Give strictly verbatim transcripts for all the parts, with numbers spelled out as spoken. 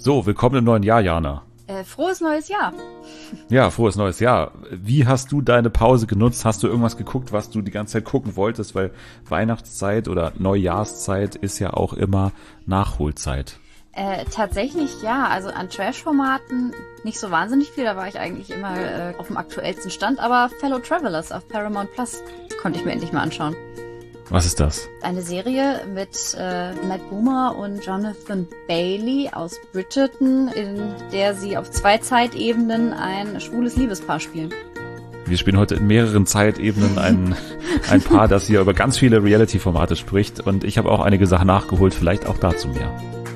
So, willkommen im neuen Jahr, Jana. Äh, frohes neues Jahr. Ja, frohes neues Jahr. Wie hast du deine Pause genutzt? Hast du irgendwas geguckt, was du die ganze Zeit gucken wolltest? Weil Weihnachtszeit oder Neujahrszeit ist ja auch immer Nachholzeit. Äh, tatsächlich ja, also an Trash-Formaten nicht so wahnsinnig viel, da war ich eigentlich immer äh, auf dem aktuellsten Stand, aber Fellow Travelers auf Paramount Plus konnte ich mir endlich mal anschauen. Was ist das? Eine Serie mit äh, Matt Bomer und Jonathan Bailey aus Bridgerton, in der sie auf zwei Zeitebenen ein schwules Liebespaar spielen. Wir spielen heute in mehreren Zeitebenen ein, ein Paar, das hier über ganz viele Reality-Formate spricht, und ich habe auch einige Sachen nachgeholt, vielleicht auch dazu mehr.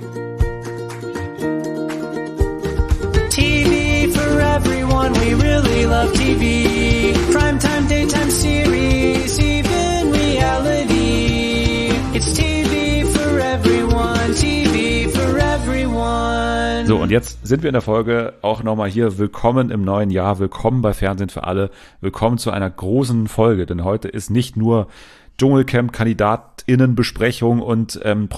T V for everyone, we really love T V. Primetime, daytime series, even reality. It's T V for everyone, T V for everyone. So, und jetzt sind wir in der Folge auch nochmal hier. Willkommen im neuen Jahr, willkommen bei Fernsehen für alle, willkommen zu einer großen Folge, denn heute ist nicht nur Dschungelcamp-KandidatInnen-Besprechung und ähm,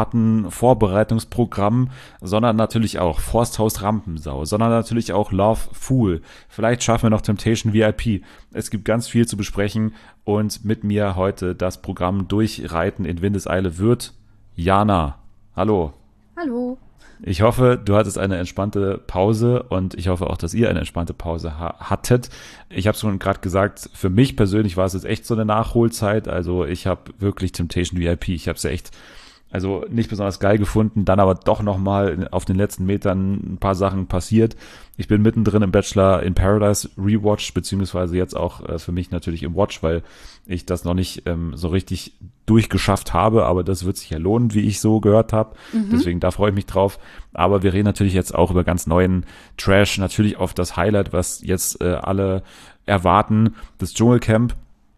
Promi-Paten-Vorbereitungsprogramm, sondern natürlich auch Forsthaus Rampensau, sondern natürlich auch Love Fool. Vielleicht schaffen wir noch Temptation V I P. Es gibt ganz viel zu besprechen, und mit mir heute das Programm durchreiten in Windeseile wird Jana. Hallo. Hallo. Ich hoffe, du hattest eine entspannte Pause, und ich hoffe auch, dass ihr eine entspannte Pause ha- hattet. Ich habe es schon gerade gesagt, für mich persönlich war es jetzt echt so eine Nachholzeit. Also ich habe wirklich Temptation V I P, ich habe es ja echt also nicht besonders geil gefunden, dann aber doch nochmal auf den letzten Metern ein paar Sachen passiert. Ich bin mittendrin im Bachelor in Paradise Rewatch, beziehungsweise jetzt auch äh, für mich natürlich im Watch, weil ich das noch nicht ähm, so richtig durchgeschafft habe, aber das wird sich ja lohnen, wie ich so gehört habe. Mhm. Deswegen, da freue ich mich drauf. Aber wir reden natürlich jetzt auch über ganz neuen Trash, natürlich auf das Highlight, was jetzt äh, alle erwarten, das Dschungelcamp.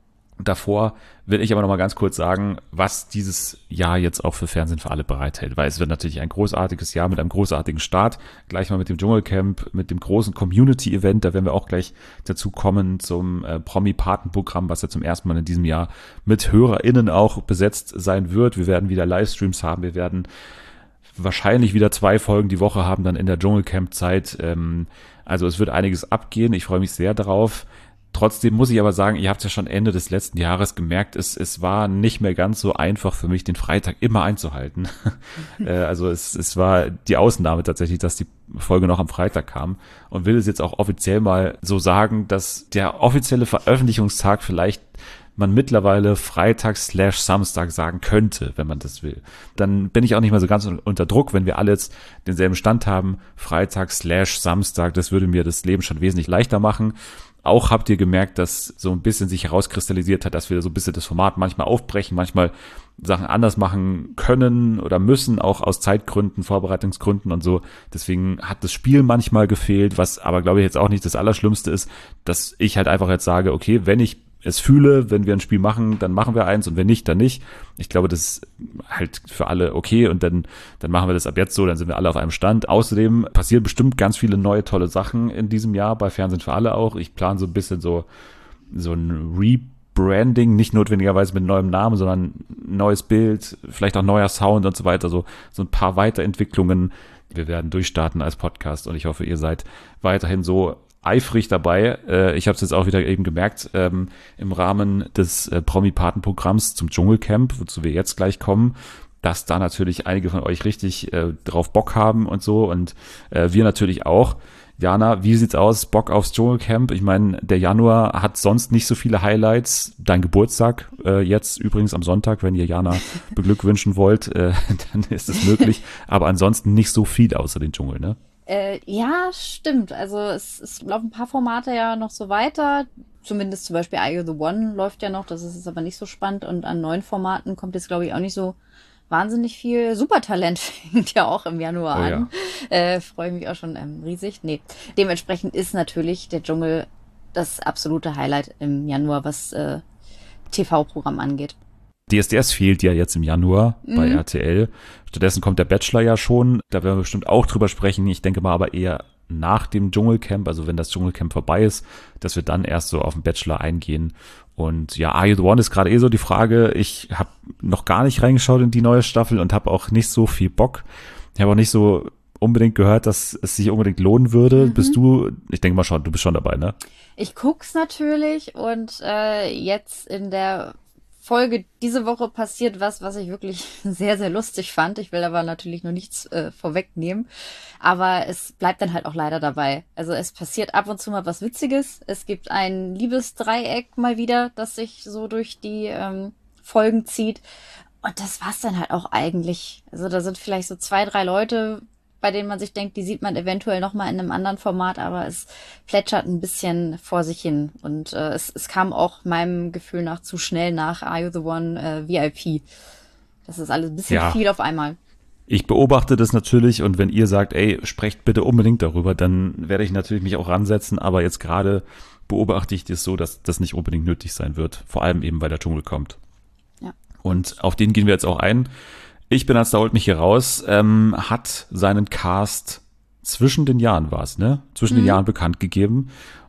Davor will ich aber noch mal ganz kurz sagen, was dieses Jahr jetzt auch für Fernsehen für alle bereithält, weil es wird natürlich ein großartiges Jahr mit einem großartigen Start, gleich mal mit dem Dschungelcamp, mit dem großen Community-Event, da werden wir auch gleich dazu kommen, zum äh, Promi-Paten-Programm, was ja zum ersten Mal in diesem Jahr mit HörerInnen auch besetzt sein wird. Wir werden wieder Livestreams haben, wir werden wahrscheinlich wieder zwei Folgen die Woche haben dann in der Dschungelcamp-Zeit, ähm, also es wird einiges abgehen, ich freue mich sehr darauf. Trotzdem muss ich aber sagen, ihr habt es ja schon Ende des letzten Jahres gemerkt, es, es war nicht mehr ganz so einfach für mich, den Freitag immer einzuhalten. äh, also es, es war die Ausnahme tatsächlich, dass die Folge noch am Freitag kam, und will es jetzt auch offiziell mal so sagen, dass der offizielle Veröffentlichungstag vielleicht man mittlerweile Freitag slash Samstag sagen könnte, wenn man das will. Dann bin ich auch nicht mehr so ganz unter Druck, wenn wir alle jetzt denselben Stand haben, Freitag slash Samstag, das würde mir das Leben schon wesentlich leichter machen. Auch habt ihr gemerkt, dass so ein bisschen sich herauskristallisiert hat, dass wir so ein bisschen das Format manchmal aufbrechen, manchmal Sachen anders machen können oder müssen, auch aus Zeitgründen, Vorbereitungsgründen und so. Deswegen hat das Spiel manchmal gefehlt, was aber, glaube ich, jetzt auch nicht das Allerschlimmste ist, dass ich halt einfach jetzt sage, okay, wenn ich es fühle, wenn wir ein Spiel machen, dann machen wir eins, und wenn nicht, dann nicht. Ich glaube, das ist halt für alle okay, und dann dann machen wir das ab jetzt so, dann sind wir alle auf einem Stand. Außerdem passieren bestimmt ganz viele neue, tolle Sachen in diesem Jahr, bei Fernsehen für alle auch. Ich plane so ein bisschen so so ein Rebranding, nicht notwendigerweise mit neuem Namen, sondern neues Bild, vielleicht auch neuer Sound und so weiter, so so ein paar Weiterentwicklungen. Wir werden durchstarten als Podcast, und ich hoffe, ihr seid weiterhin so eifrig dabei. Äh, ich habe es jetzt auch wieder eben gemerkt, ähm, im Rahmen des äh, Promi-Paten-Programms zum Dschungelcamp, wozu wir jetzt gleich kommen, dass da natürlich einige von euch richtig äh, drauf Bock haben und so, und äh, wir natürlich auch. Jana, wie sieht's aus? Bock aufs Dschungelcamp? Ich meine, der Januar hat sonst nicht so viele Highlights. Dein Geburtstag äh, jetzt übrigens am Sonntag, wenn ihr Jana beglückwünschen wollt, äh, dann ist es möglich. Aber ansonsten nicht so viel außer den Dschungel, ne? Äh, ja, stimmt. Also es, es laufen ein paar Formate ja noch so weiter. Zumindest zum Beispiel Are You The One läuft ja noch. Das ist jetzt aber nicht so spannend. Und an neuen Formaten kommt jetzt, glaube ich, auch nicht so wahnsinnig viel. Supertalent fängt ja auch im Januar oh, an. Ja. Äh, freue mich auch schon ähm, riesig. Nee, dementsprechend ist natürlich der Dschungel das absolute Highlight im Januar, was äh, T V-Programm angeht. D S D S fehlt ja jetzt im Januar mhm. bei R T L. Stattdessen kommt der Bachelor ja schon. Da werden wir bestimmt auch drüber sprechen. Ich denke mal aber eher nach dem Dschungelcamp, also wenn das Dschungelcamp vorbei ist, dass wir dann erst so auf den Bachelor eingehen. Und ja, Are You The One ist gerade eh so die Frage. Ich habe noch gar nicht reingeschaut in die neue Staffel und habe auch nicht so viel Bock. Ich habe auch nicht so unbedingt gehört, dass es sich unbedingt lohnen würde. Mhm. Bist du, ich denke mal schon, du bist schon dabei, ne? Ich guck's natürlich und äh, jetzt in der Folge diese Woche passiert was, was ich wirklich sehr, sehr lustig fand. Ich will aber natürlich noch nichts äh, vorwegnehmen. Aber es bleibt dann halt auch leider dabei. Also es passiert ab und zu mal was Witziges. Es gibt ein Liebesdreieck mal wieder, das sich so durch die ähm, Folgen zieht. Und das war's dann halt auch eigentlich. Also da sind vielleicht so zwei, drei Leute, bei denen man sich denkt, die sieht man eventuell nochmal in einem anderen Format, aber es plätschert ein bisschen vor sich hin. Und äh, es, es kam auch meinem Gefühl nach zu schnell nach Are You the One äh, V I P. Das ist alles ein bisschen Ja. viel auf einmal. Ich beobachte das natürlich und wenn ihr sagt, ey, sprecht bitte unbedingt darüber, dann werde ich natürlich mich auch ransetzen, aber jetzt gerade beobachte ich das so, dass das nicht unbedingt nötig sein wird, vor allem eben, weil der Dschungel kommt. Ja. Und auf den gehen wir jetzt auch ein. Ich bin als da holt mich hier raus, ähm, hat seinen Cast zwischen den Jahren war es, ne? Zwischen den Jahren bekannt gegeben.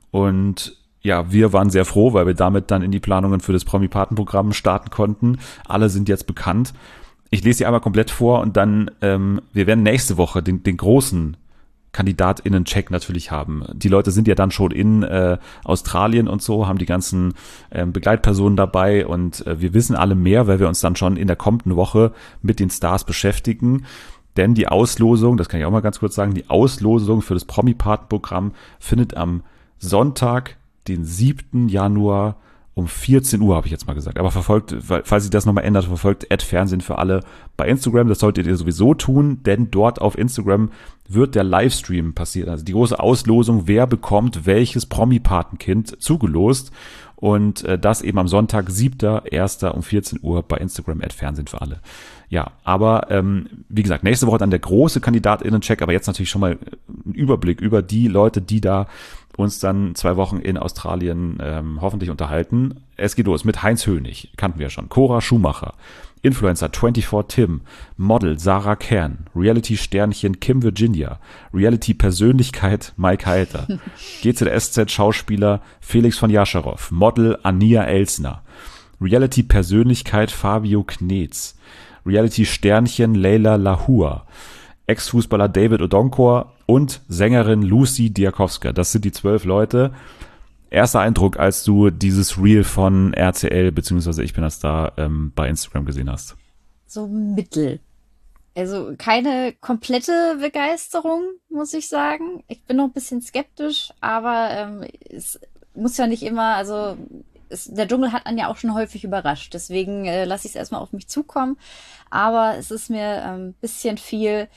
Und ja, wir waren sehr froh, weil wir damit dann in die Planungen für das Promi-Paten-Programm starten konnten. Alle sind jetzt bekannt. Ich lese sie einmal komplett vor und dann, ähm, wir werden nächste Woche den, den großen KandidatInnen-Check natürlich haben. Die Leute sind ja dann schon in äh, Australien und so, haben die ganzen ähm, Begleitpersonen dabei und äh, wir wissen alle mehr, weil wir uns dann schon in der kommenden Woche mit den Stars beschäftigen. Denn die Auslosung, das kann ich auch mal ganz kurz sagen, die Auslosung für das Promi-Paten-Programm findet am Sonntag, den siebten Januar um vierzehn Uhr, habe ich jetzt mal gesagt. Aber verfolgt, falls sich das nochmal ändert, verfolgt at Fernsehen für alle bei Instagram. Das solltet ihr sowieso tun, denn dort auf Instagram wird der Livestream passieren. Also die große Auslosung, wer bekommt welches Promi-Patenkind zugelost. Und äh, das eben am Sonntag, siebter erster um vierzehn Uhr bei Instagram at Fernsehen für alle. Ja, aber ähm, wie gesagt, nächste Woche dann der große KandidatInnen-Check, aber jetzt natürlich schon mal ein Überblick über die Leute, die da uns dann zwei Wochen in Australien ähm, hoffentlich unterhalten. Es geht los mit Heinz Hönig, kannten wir schon, Cora Schumacher, Influencer vierundzwanzig Tim, Model Sarah Kern, Reality-Sternchen Kim Virginia, Reality-Persönlichkeit Mike Heiter, G Z S Z-Schauspieler Felix von Jascharow, Model Ania Elsner, Reality-Persönlichkeit Fabio Knetz, Reality-Sternchen Leila Lahua, Ex-Fußballer David Odonkor und Sängerin Lucy Diakowska. Das sind die zwölf Leute. Erster Eindruck, als du dieses Reel von R T L beziehungsweise Ich bin das da ähm, bei Instagram gesehen hast. So mittel. Also keine komplette Begeisterung, muss ich sagen. Ich bin noch ein bisschen skeptisch, aber ähm, es muss ja nicht immer, also es, der Dschungel hat einen ja auch schon häufig überrascht. Deswegen äh, lasse ich es erstmal auf mich zukommen. Aber es ist mir ein ähm, bisschen viel,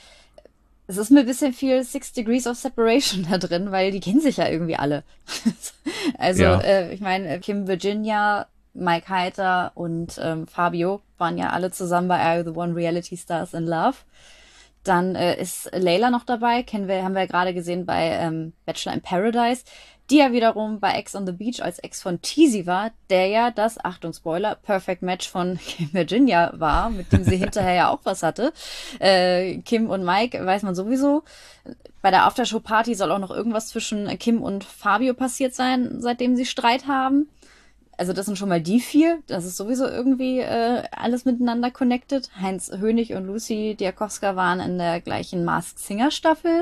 es ist mir ein bisschen viel Six Degrees of Separation da drin, weil die kennen sich ja irgendwie alle. Also Ja. äh, ich meine, Kim Virginia, Mike Heiter und ähm, Fabio waren ja alle zusammen bei Are You the One Reality Stars in Love. Dann äh, ist Layla noch dabei, kennen wir, haben wir ja gerade gesehen bei ähm, Bachelor in Paradise, die ja wiederum bei Ex on the Beach als Ex von Teasy war, der ja das, Achtung Spoiler, Perfect Match von Kim Virginia war, mit dem sie hinterher ja auch was hatte. Äh, Kim und Mike weiß man sowieso. Bei der Aftershow-Party soll auch noch irgendwas zwischen Kim und Fabio passiert sein, seitdem sie Streit haben. Also das sind schon mal die vier. Das ist sowieso irgendwie äh, alles miteinander connected. Heinz Hönig und Lucy Diakowska waren in der gleichen Masked Singer Staffel.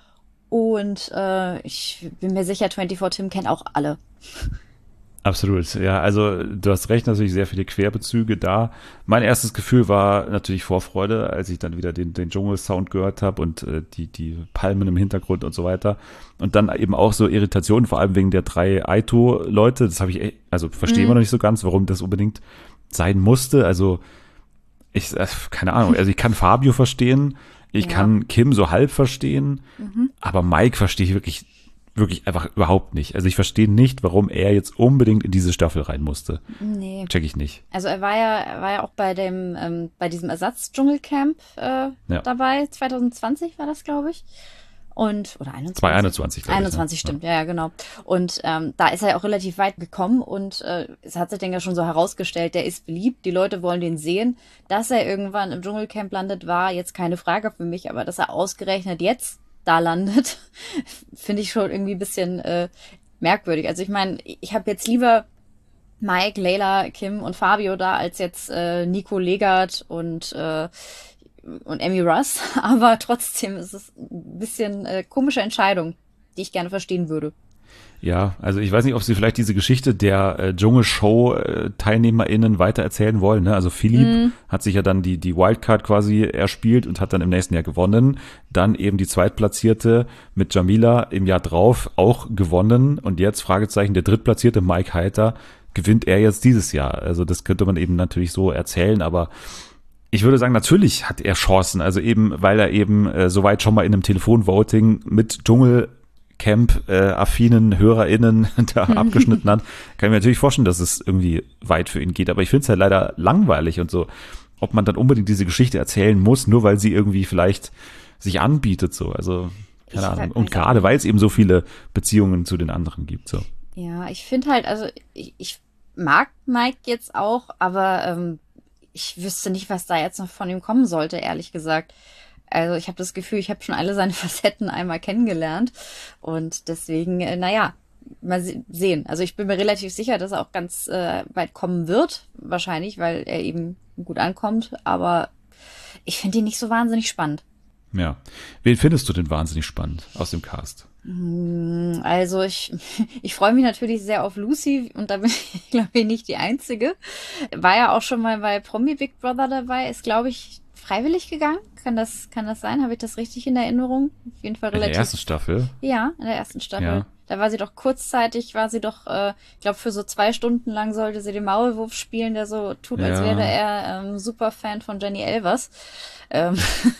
Und äh, ich bin mir sicher, vierundzwanzig Tim kennt auch alle. Absolut, ja, also du hast recht, natürlich sehr viele Querbezüge da. Mein erstes Gefühl war natürlich Vorfreude, als ich dann wieder den, den Dschungel-Sound gehört habe und äh, die, die Palmen im Hintergrund und so weiter. Und dann eben auch so Irritationen, vor allem wegen der drei Aito-Leute. Das habe ich, echt- also verstehe Mhm. immer noch nicht so ganz, warum das unbedingt sein musste. Also ich, äh, keine Ahnung, also ich kann Fabio verstehen, ich Ja. kann Kim so halb verstehen, Mhm. aber Mike verstehe ich wirklich wirklich einfach überhaupt nicht. Also ich verstehe nicht, warum er jetzt unbedingt in diese Staffel rein musste. Nee. Check ich nicht. Also er war ja, er war ja auch bei dem, ähm, bei diesem Ersatz-Dschungelcamp äh, Ja. dabei. zwanzig zwanzig war das, glaube ich. Und, oder einundzwanzig? zwanzig einundzwanzig, glaube ich, ne? einundzwanzig, stimmt, ja, ja, genau. Und ähm, da ist er ja auch relativ weit gekommen und äh, es hat sich dann ja schon so herausgestellt, der ist beliebt, die Leute wollen den sehen. Dass er irgendwann im Dschungelcamp landet, war jetzt keine Frage für mich, aber dass er ausgerechnet jetzt da landet, finde ich schon irgendwie ein bisschen äh, merkwürdig. Also ich meine, ich habe jetzt lieber Mike, Layla, Kim und Fabio da, als jetzt äh, Nico Legert und äh, und Emmy Ross, aber trotzdem ist es ein bisschen äh, komische Entscheidung, die ich gerne verstehen würde. Ja, also ich weiß nicht, ob sie vielleicht diese Geschichte der äh, Dschungelshow-TeilnehmerInnen weitererzählen wollen. Ne? Also Philipp mm. hat sich ja dann die, die Wildcard quasi erspielt und hat dann im nächsten Jahr gewonnen. Dann eben die Zweitplatzierte mit Jamila im Jahr drauf auch gewonnen. Und jetzt, Fragezeichen, der Drittplatzierte Mike Heiter, gewinnt er jetzt dieses Jahr. Also das könnte man eben natürlich so erzählen, aber ich würde sagen, natürlich hat er Chancen. Also eben, weil er eben äh, soweit schon mal in einem Telefonvoting mit Dschungel Camp-affinen äh, HörerInnen da abgeschnitten hat, kann ich mir natürlich vorstellen, dass es irgendwie weit für ihn geht. Aber ich finde es halt leider langweilig und so, ob man dann unbedingt diese Geschichte erzählen muss, nur weil sie irgendwie vielleicht sich anbietet so. Also, keine ich Ahnung. Und gerade, weil es eben so viele Beziehungen zu den anderen gibt. So. Ja, ich finde halt, also ich, ich mag Mike jetzt auch, aber ähm, ich wüsste nicht, was da jetzt noch von ihm kommen sollte, ehrlich gesagt. Also ich habe das Gefühl, ich habe schon alle seine Facetten einmal kennengelernt und deswegen, äh, naja, mal se- sehen. Also ich bin mir relativ sicher, dass er auch ganz äh, weit kommen wird, wahrscheinlich, weil er eben gut ankommt, aber ich finde ihn nicht so wahnsinnig spannend. Ja. Wen findest du denn wahnsinnig spannend aus dem Cast? Also ich, ich freue mich natürlich sehr auf Lucy und da bin ich, glaube ich, nicht die Einzige. War ja auch schon mal bei Promi Big Brother dabei, ist, glaube ich, freiwillig gegangen. Kann das, kann das sein? Habe ich das richtig in Erinnerung? Auf jeden Fall relativ. In der ersten Staffel? Ja, in der ersten Staffel. Ja. Da war sie doch kurzzeitig, war sie doch, äh, ich glaube, für so zwei Stunden lang sollte sie den Maulwurf spielen, der so tut, als Ja. wäre er ähm, Superfan von Jenny Elvers. Ähm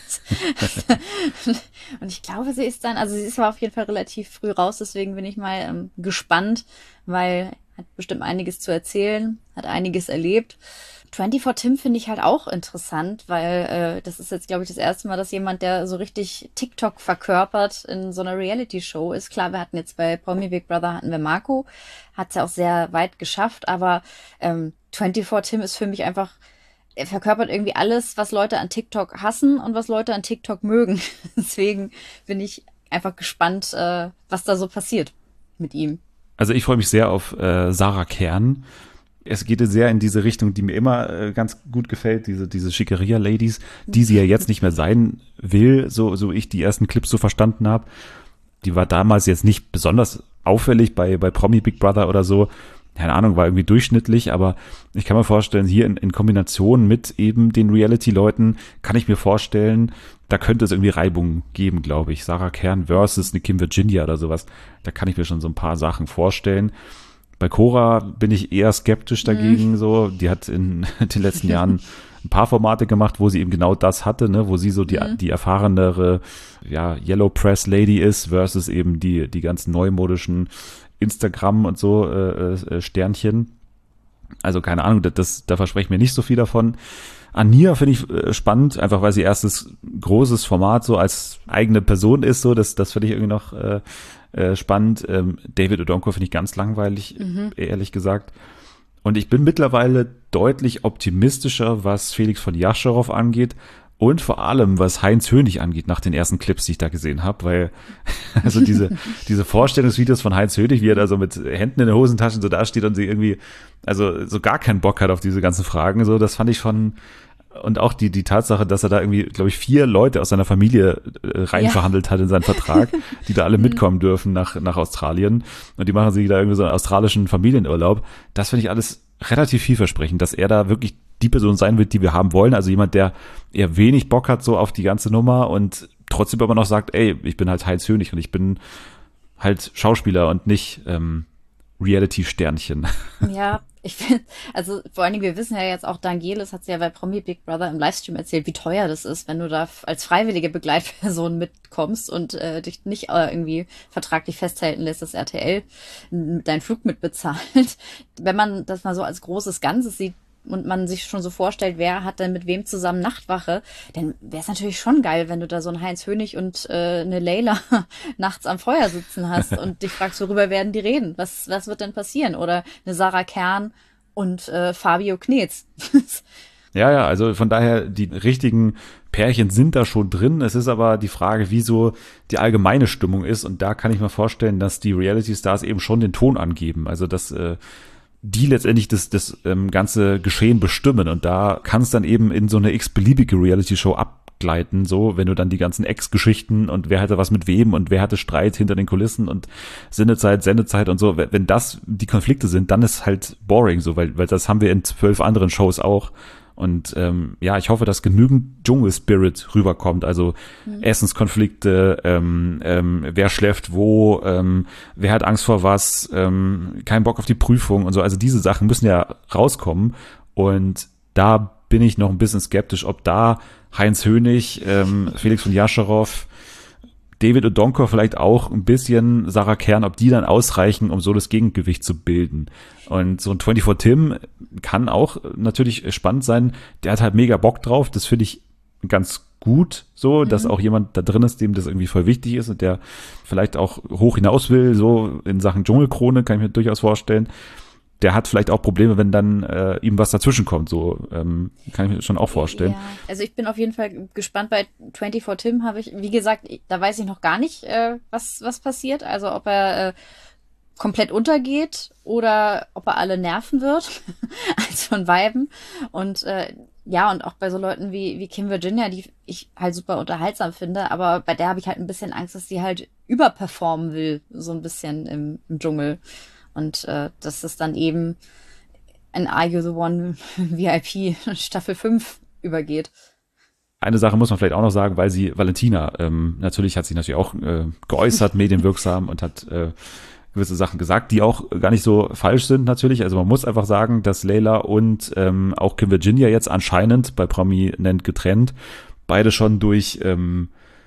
und ich glaube, sie ist dann, also sie ist aber auf jeden Fall relativ früh raus, deswegen bin ich mal ähm, gespannt, weil hat bestimmt einiges zu erzählen, hat einiges erlebt. vierundzwanzig Tim finde ich halt auch interessant, weil äh, das ist jetzt, glaube ich, das erste Mal, dass jemand, der so richtig TikTok verkörpert, in so einer Reality-Show ist. Klar, wir hatten jetzt bei Promi Big Brother hatten wir Marco, hat es ja auch sehr weit geschafft, aber ähm, vierundzwanzig Tim ist für mich einfach, er verkörpert irgendwie alles, was Leute an TikTok hassen und was Leute an TikTok mögen. Deswegen bin ich einfach gespannt, äh, was da so passiert mit ihm. Also ich freue mich sehr auf äh, Sarah Kern. Es geht sehr in diese Richtung, die mir immer äh, ganz gut gefällt, diese diese Schickeria-Ladies, die sie ja jetzt nicht mehr sein will, so so ich die ersten Clips so verstanden habe. Die war damals jetzt nicht besonders auffällig bei bei Promi Big Brother oder so. Keine Ahnung, war irgendwie durchschnittlich, aber ich kann mir vorstellen, hier in, in Kombination mit eben den Reality-Leuten kann ich mir vorstellen, da könnte es irgendwie Reibung geben, glaube ich. Sarah Kern versus eine Kim Virginia oder sowas. Da kann ich mir schon so ein paar Sachen vorstellen. Bei Cora bin ich eher skeptisch dagegen, mhm. so. Die hat in den letzten Jahren ein paar Formate gemacht, wo sie eben genau das hatte, ne, wo sie so die, mhm. die erfahrenere, ja, Yellow Press Lady ist versus eben die, die ganzen neumodischen Instagram und so, äh, äh, Sternchen. Also keine Ahnung, das, das, da verspreche ich mir nicht so viel davon. Ania finde ich äh, spannend, einfach weil sie erstes großes Format so als eigene Person ist, so, das, das finde ich irgendwie noch, äh, Äh, spannend. Ähm, David Odonkor finde ich ganz langweilig, mhm. ehrlich gesagt. Und ich bin mittlerweile deutlich optimistischer, was Felix von Jascharow angeht und vor allem, was Heinz Hönig angeht, nach den ersten Clips, die ich da gesehen habe, weil also diese diese Vorstellungsvideos von Heinz Hönig, wie er da so mit Händen in den Hosentaschen so dasteht und sie irgendwie, also so gar keinen Bock hat auf diese ganzen Fragen, so, das fand ich schon. Und auch die die Tatsache, dass er da irgendwie, glaube ich, vier Leute aus seiner Familie äh, reinverhandelt ja. hat in seinen Vertrag, die da alle mitkommen dürfen nach nach Australien. Und die machen sich da irgendwie so einen australischen Familienurlaub. Das finde ich alles relativ vielversprechend, dass er da wirklich die Person sein wird, die wir haben wollen. Also jemand, der eher wenig Bock hat so auf die ganze Nummer und trotzdem aber noch sagt, ey, ich bin halt Heinz Hönig und ich bin halt Schauspieler und nicht ähm, Reality-Sternchen. Ja, ich finde, also vor allen Dingen, wir wissen ja jetzt auch, Dangelis hat es ja bei Promi Big Brother im Livestream erzählt, wie teuer das ist, wenn du da als freiwillige Begleitperson mitkommst und äh, dich nicht äh, irgendwie vertraglich festhalten lässt, dass R T L deinen Flug mitbezahlt. Wenn man das mal so als großes Ganzes sieht und man sich schon so vorstellt, wer hat denn mit wem zusammen Nachtwache, dann wäre es natürlich schon geil, wenn du da so einen Heinz Hönig und äh, eine Leila nachts am Feuer sitzen hast und dich fragst, worüber werden die reden? Was was wird denn passieren? Oder eine Sarah Kern und äh, Fabio Knetz. Ja, ja, also von daher, die richtigen Pärchen sind da schon drin. Es ist aber die Frage, wie so die allgemeine Stimmung ist. Und da kann ich mir vorstellen, dass die Reality-Stars eben schon den Ton angeben. Also dass äh, die letztendlich das, das ähm, ganze Geschehen bestimmen. Und da kann es dann eben in so eine x-beliebige Reality-Show ab abgleiten, so, wenn du dann die ganzen Ex-Geschichten und wer hatte was mit wem und wer hatte Streit hinter den Kulissen und Sendezeit, Sendezeit und so, wenn das die Konflikte sind, dann ist halt boring, so, weil, weil das haben wir in zwölf anderen Shows auch. Und ähm, ja, ich hoffe, dass genügend Dschungel-Spirit rüberkommt, also mhm. Essenskonflikte, ähm, ähm, wer schläft wo, ähm, wer hat Angst vor was, ähm, kein Bock auf die Prüfung und so, also diese Sachen müssen ja rauskommen und da bin ich noch ein bisschen skeptisch, ob da Heinz Hönig, ähm, Felix von Jascharow, David Odonkor vielleicht auch ein bisschen, Sarah Kern, ob die dann ausreichen, um so das Gegengewicht zu bilden. Und so ein vierundzwanzig Tim kann auch natürlich spannend sein. Der hat halt mega Bock drauf. Das finde ich ganz gut so, dass mhm. auch jemand da drin ist, dem das irgendwie voll wichtig ist und der vielleicht auch hoch hinaus will, so in Sachen Dschungelkrone, kann ich mir durchaus vorstellen. Der hat vielleicht auch Probleme, wenn dann äh, ihm was dazwischen kommt. So ähm, kann ich mir schon auch vorstellen. Ja, also ich bin auf jeden Fall gespannt. Bei vierundzwanzig Tim habe ich, wie gesagt, da weiß ich noch gar nicht, äh, was was passiert. Also ob er äh, komplett untergeht oder ob er alle nerven wird, als von Weiben. Und äh, ja, und auch bei so Leuten wie wie Kim Virginia, die ich halt super unterhaltsam finde, aber bei der habe ich halt ein bisschen Angst, dass sie halt überperformen will, so ein bisschen im, im Dschungel. Und äh, dass es dann eben in Are You the One V I P Staffel fünf übergeht. Eine Sache muss man vielleicht auch noch sagen, weil sie, Valentina, ähm, natürlich hat sie natürlich auch äh, geäußert, medienwirksam und hat äh, gewisse Sachen gesagt, die auch gar nicht so falsch sind natürlich. Also man muss einfach sagen, dass Layla und ähm, auch Kim Virginia jetzt anscheinend bei Prominent getrennt beide schon durch ähm,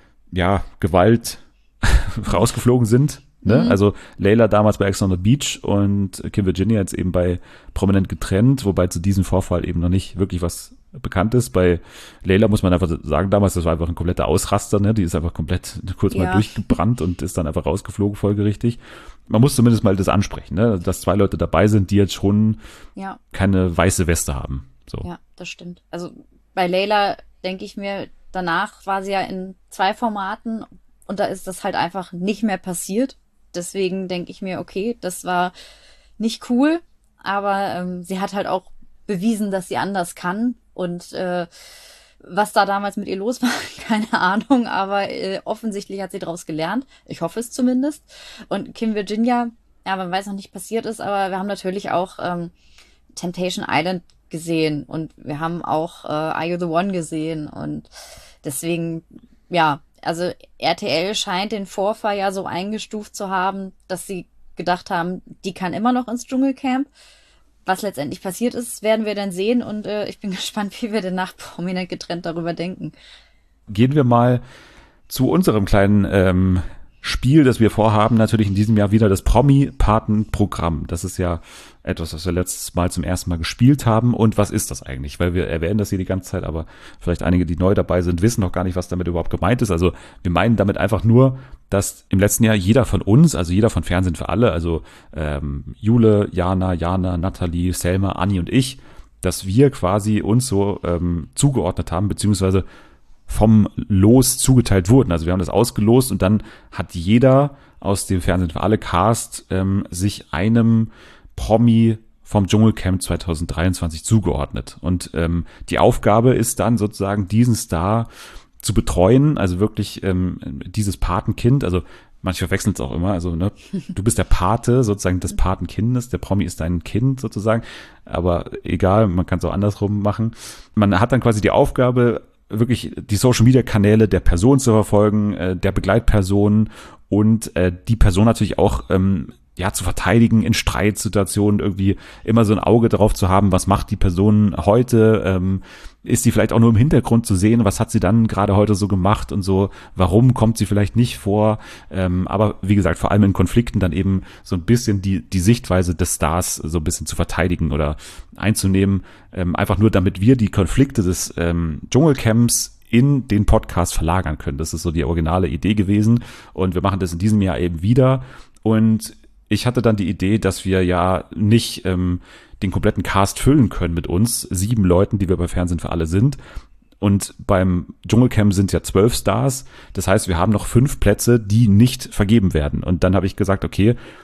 ja Gewalt rausgeflogen sind. Ne? Mhm. Also Layla damals bei Ex on the Beach und Kim Virginia jetzt eben bei Prominent getrennt, wobei zu diesem Vorfall eben noch nicht wirklich was bekannt ist. Bei Layla muss man einfach sagen, damals, das war einfach ein kompletter Ausraster, ne? Die ist einfach komplett kurz ja. mal durchgebrannt und ist dann einfach rausgeflogen, folgerichtig. Man muss zumindest mal das ansprechen, ne? Dass zwei Leute dabei sind, die jetzt schon ja. keine weiße Weste haben. So. Ja, das stimmt. Also bei Layla denke ich mir, danach war sie ja in zwei Formaten und da ist das halt einfach nicht mehr passiert. Deswegen denke ich mir, okay, das war nicht cool, aber ähm, sie hat halt auch bewiesen, dass sie anders kann und äh, was da damals mit ihr los war, keine Ahnung, aber äh, offensichtlich hat sie daraus gelernt. Ich hoffe es zumindest. Und Kim Virginia, ja, man weiß noch nicht passiert ist, aber wir haben natürlich auch ähm, Temptation Island gesehen und wir haben auch äh, Are You the One gesehen und deswegen, ja, also R T L scheint den Vorfall ja so eingestuft zu haben, dass sie gedacht haben, die kann immer noch ins Dschungelcamp. Was letztendlich passiert ist, werden wir dann sehen und äh, ich bin gespannt, wie wir denn nach Prominent getrennt darüber denken. Gehen wir mal zu unserem kleinen ähm, Spiel, das wir vorhaben, natürlich in diesem Jahr wieder das Promi-Paten-Programm. Das ist ja etwas, was wir letztes Mal zum ersten Mal gespielt haben. Und was ist das eigentlich? Weil wir erwähnen das hier die ganze Zeit, aber vielleicht einige, die neu dabei sind, wissen noch gar nicht, was damit überhaupt gemeint ist. Also wir meinen damit einfach nur, dass im letzten Jahr jeder von uns, also jeder von Fernsehen für alle, also ähm, Jule, Jana, Jana, Nathalie, Selma, Anni und ich, dass wir quasi uns so ähm, zugeordnet haben, beziehungsweise vom Los zugeteilt wurden. Also wir haben das ausgelost und dann hat jeder aus dem Fernsehen für alle Cast ähm, sich einem Promi vom Dschungelcamp zwanzig dreiundzwanzig zugeordnet. Und ähm, die Aufgabe ist dann sozusagen, diesen Star zu betreuen, also wirklich ähm, dieses Patenkind, also manche verwechseln es auch immer, also ne, du bist der Pate sozusagen des Patenkindes, der Promi ist dein Kind sozusagen, aber egal, man kann es auch andersrum machen. Man hat dann quasi die Aufgabe, wirklich die Social-Media-Kanäle der Person zu verfolgen, äh, der Begleitperson und äh, die Person natürlich auch ähm, ja zu verteidigen in Streitsituationen, irgendwie immer so ein Auge darauf zu haben, was macht die Person heute, ähm, ist sie vielleicht auch nur im Hintergrund zu sehen, was hat sie dann gerade heute so gemacht und so, warum kommt sie vielleicht nicht vor, ähm, aber wie gesagt, vor allem in Konflikten dann eben so ein bisschen die die Sichtweise des Stars so ein bisschen zu verteidigen oder einzunehmen, ähm, einfach nur damit wir die Konflikte des ähm, Dschungelcamps in den Podcast verlagern können. Das ist so die originale Idee gewesen und wir machen das in diesem Jahr eben wieder und ich hatte dann die Idee, dass wir ja nicht ähm, den kompletten Cast füllen können mit uns, sieben Leuten, die wir bei Fernsehen für alle sind. Und beim Dschungelcamp sind ja zwölf Stars. Das heißt, wir haben noch fünf Plätze, die nicht vergeben werden. Und dann habe ich gesagt, okay,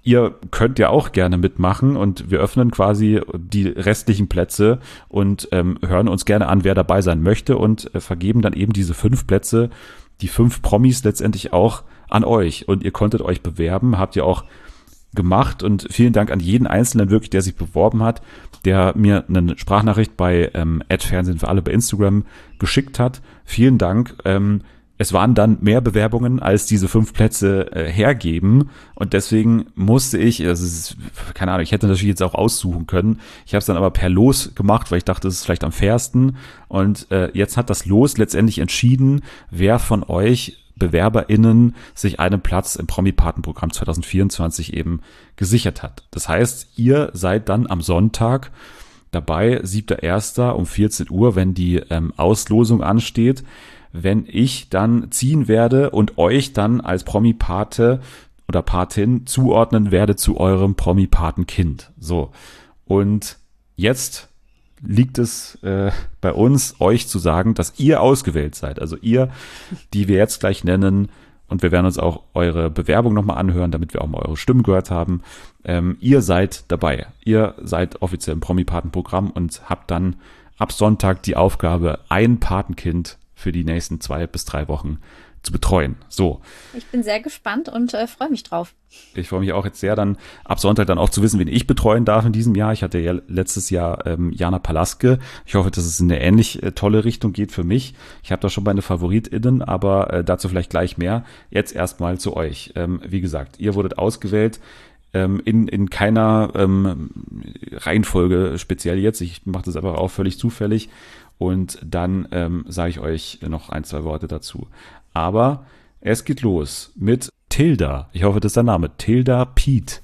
ihr könnt ja auch gerne mitmachen und wir öffnen quasi die restlichen Plätze und ähm, hören uns gerne an, wer dabei sein möchte und äh, vergeben dann eben diese fünf Plätze, die fünf Promis letztendlich auch an euch. Und ihr konntet euch bewerben, habt ihr auch gemacht und vielen Dank an jeden Einzelnen wirklich, der sich beworben hat, der mir eine Sprachnachricht bei ähm, Fernsehen für alle bei Instagram geschickt hat. Vielen Dank. Ähm, es waren dann mehr Bewerbungen, als diese fünf Plätze äh, hergeben und deswegen musste ich, also es ist, keine Ahnung, ich hätte natürlich jetzt auch aussuchen können. Ich habe es dann aber per Los gemacht, weil ich dachte, das ist vielleicht am fairsten und äh, jetzt hat das Los letztendlich entschieden, wer von euch BewerberInnen sich einen Platz im Promi-Paten-Programm zwanzig vierundzwanzig eben gesichert hat. Das heißt, ihr seid dann am Sonntag dabei, siebter erster um vierzehn Uhr, wenn die ähm, Auslosung ansteht, wenn ich dann ziehen werde und euch dann als Promi-Pate oder Patin zuordnen werde zu eurem Promi-Paten-Kind. So, und jetzt liegt es äh, bei uns, euch zu sagen, dass ihr ausgewählt seid. Also ihr, die wir jetzt gleich nennen, und wir werden uns auch eure Bewerbung nochmal anhören, damit wir auch mal eure Stimmen gehört haben. Ähm, ihr seid dabei. Ihr seid offiziell im Promi-Paten-Programm und habt dann ab Sonntag die Aufgabe, ein Patenkind für die nächsten zwei bis drei Wochen zu betreuen. So. Ich bin sehr gespannt und äh, freue mich drauf. Ich freue mich auch jetzt sehr, dann ab Sonntag dann auch zu wissen, wen ich betreuen darf in diesem Jahr. Ich hatte ja letztes Jahr ähm, Jana Palaske. Ich hoffe, dass es in eine ähnlich äh, tolle Richtung geht für mich. Ich habe da schon meine FavoritInnen, aber äh, dazu vielleicht gleich mehr. Jetzt erstmal zu euch. Ähm, wie gesagt, ihr wurdet ausgewählt. Ähm, in, in keiner ähm, Reihenfolge speziell jetzt. Ich mache das einfach auch völlig zufällig. Und dann ähm, sage ich euch noch ein, zwei Worte dazu. Aber es geht los mit Tilda. Ich hoffe, das ist der Name. Tilda Piet.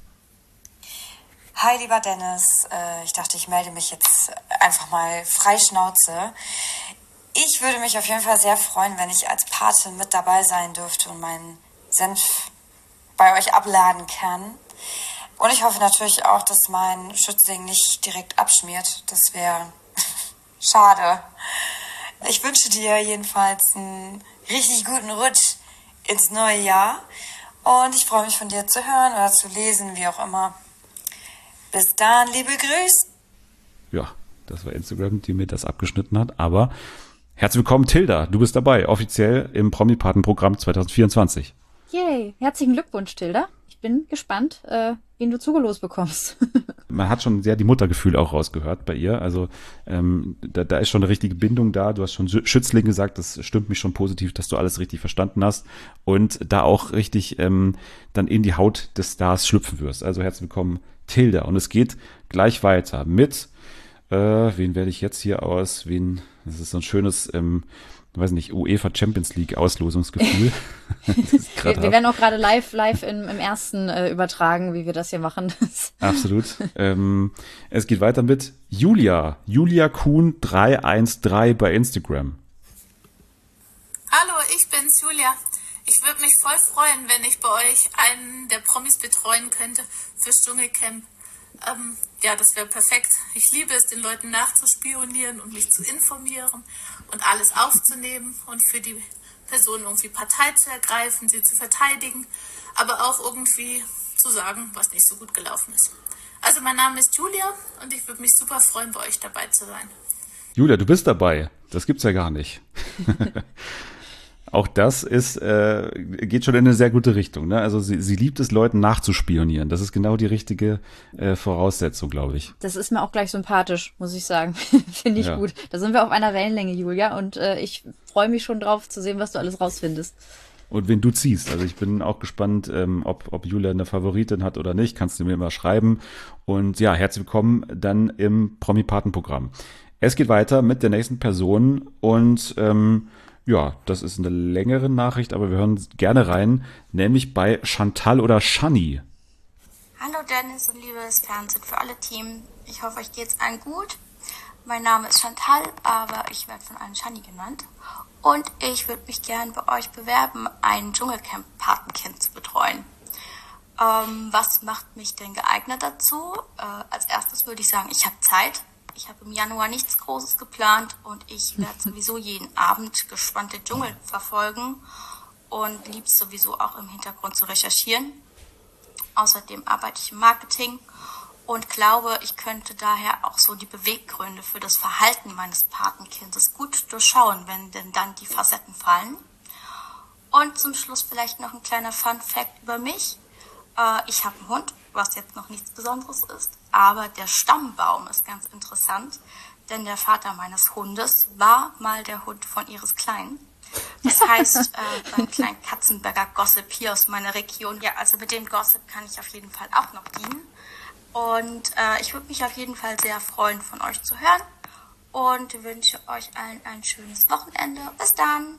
Hi, lieber Dennis. Äh, ich dachte, ich melde mich jetzt einfach mal frei Schnauze. Ich würde mich auf jeden Fall sehr freuen, wenn ich als Patin mit dabei sein dürfte und meinen Senf bei euch abladen kann. Und ich hoffe natürlich auch, dass mein Schützling nicht direkt abschmiert. Das wäre schade. Ich wünsche dir jedenfalls einen richtig guten Rutsch ins neue Jahr. Und ich freue mich, von dir zu hören oder zu lesen, wie auch immer. Bis dann, liebe Grüße. Ja, das war Instagram, die mir das abgeschnitten hat. Aber herzlich willkommen, Tilda. Du bist dabei, offiziell im Promi-Paten-Programm zwanzig vierundzwanzig. Yay, herzlichen Glückwunsch, Tilda. Ich bin gespannt, äh, wen du zugelost bekommst. Man hat schon sehr die Muttergefühle auch rausgehört bei ihr. Also ähm, da, da ist schon eine richtige Bindung da. Du hast schon Schützling gesagt, das stimmt mich schon positiv, dass du alles richtig verstanden hast und da auch richtig ähm, dann in die Haut des Stars schlüpfen wirst. Also herzlich willkommen, Tilda. Und es geht gleich weiter mit, äh, wen werde ich jetzt hier aus, wen, das ist so ein schönes, ähm, ich weiß nicht, UEFA Champions League Auslosungsgefühl. wir, wir werden auch gerade live live im, im ersten äh, übertragen, wie wir das hier machen. Absolut. ähm, es geht weiter mit Julia. Julia Kuhn drei eins drei bei Instagram. Hallo, ich bin's, Julia. Ich würde mich voll freuen, wenn ich bei euch einen der Promis betreuen könnte fürs Dschungelcamp. Ähm, ja, das wäre perfekt. Ich liebe es, den Leuten nachzuspionieren und mich zu informieren und alles aufzunehmen und für die Person irgendwie Partei zu ergreifen, sie zu verteidigen, aber auch irgendwie zu sagen, was nicht so gut gelaufen ist. Also mein Name ist Julia und ich würde mich super freuen, bei euch dabei zu sein. Julia, du bist dabei. Das gibt's ja gar nicht. Auch das ist, äh, geht schon in eine sehr gute Richtung. Ne? Also sie, sie liebt es, Leuten nachzuspionieren. Das ist genau die richtige äh, Voraussetzung, glaube ich. Das ist mir auch gleich sympathisch, muss ich sagen. Finde ich ja gut. Da sind wir auf einer Wellenlänge, Julia. Und äh, ich freue mich schon drauf zu sehen, was du alles rausfindest. Und wen du ziehst. Also ich bin auch gespannt, ähm, ob, ob Julia eine Favoritin hat oder nicht. Kannst du mir immer schreiben. Und ja, herzlich willkommen dann im Promi-Paten-Programm. Es geht weiter mit der nächsten Person und ähm, ja, das ist eine längere Nachricht, aber wir hören gerne rein, nämlich bei Chantal oder Shani. Hallo Dennis und liebes Fernsehen für alle Team. Ich hoffe, euch geht's allen gut. Mein Name ist Chantal, aber ich werde von allen Shani genannt. Und ich würde mich gern bei euch bewerben, ein Dschungelcamp-Patenkind zu betreuen. Ähm, was macht mich denn geeignet dazu? Äh, als erstes würde ich sagen, ich habe Zeit. Ich habe im Januar nichts Großes geplant und ich werde sowieso jeden Abend gespannt den Dschungel verfolgen und liebe es sowieso auch im Hintergrund zu recherchieren. Außerdem arbeite ich im Marketing und glaube, ich könnte daher auch so die Beweggründe für das Verhalten meines Patenkindes gut durchschauen, wenn denn dann die Facetten fallen. Und zum Schluss vielleicht noch ein kleiner Fun-Fact über mich. Äh, ich habe einen Hund, was jetzt noch nichts Besonderes ist, aber der Stammbaum ist ganz interessant, denn der Vater meines Hundes war mal der Hund von ihres Kleinen. Das heißt, äh, beim kleinen Katzenberger Gossip hier aus meiner Region, ja, also mit dem Gossip kann ich auf jeden Fall auch noch dienen. Und äh, ich würde mich auf jeden Fall sehr freuen, von euch zu hören und wünsche euch allen ein schönes Wochenende. Bis dann!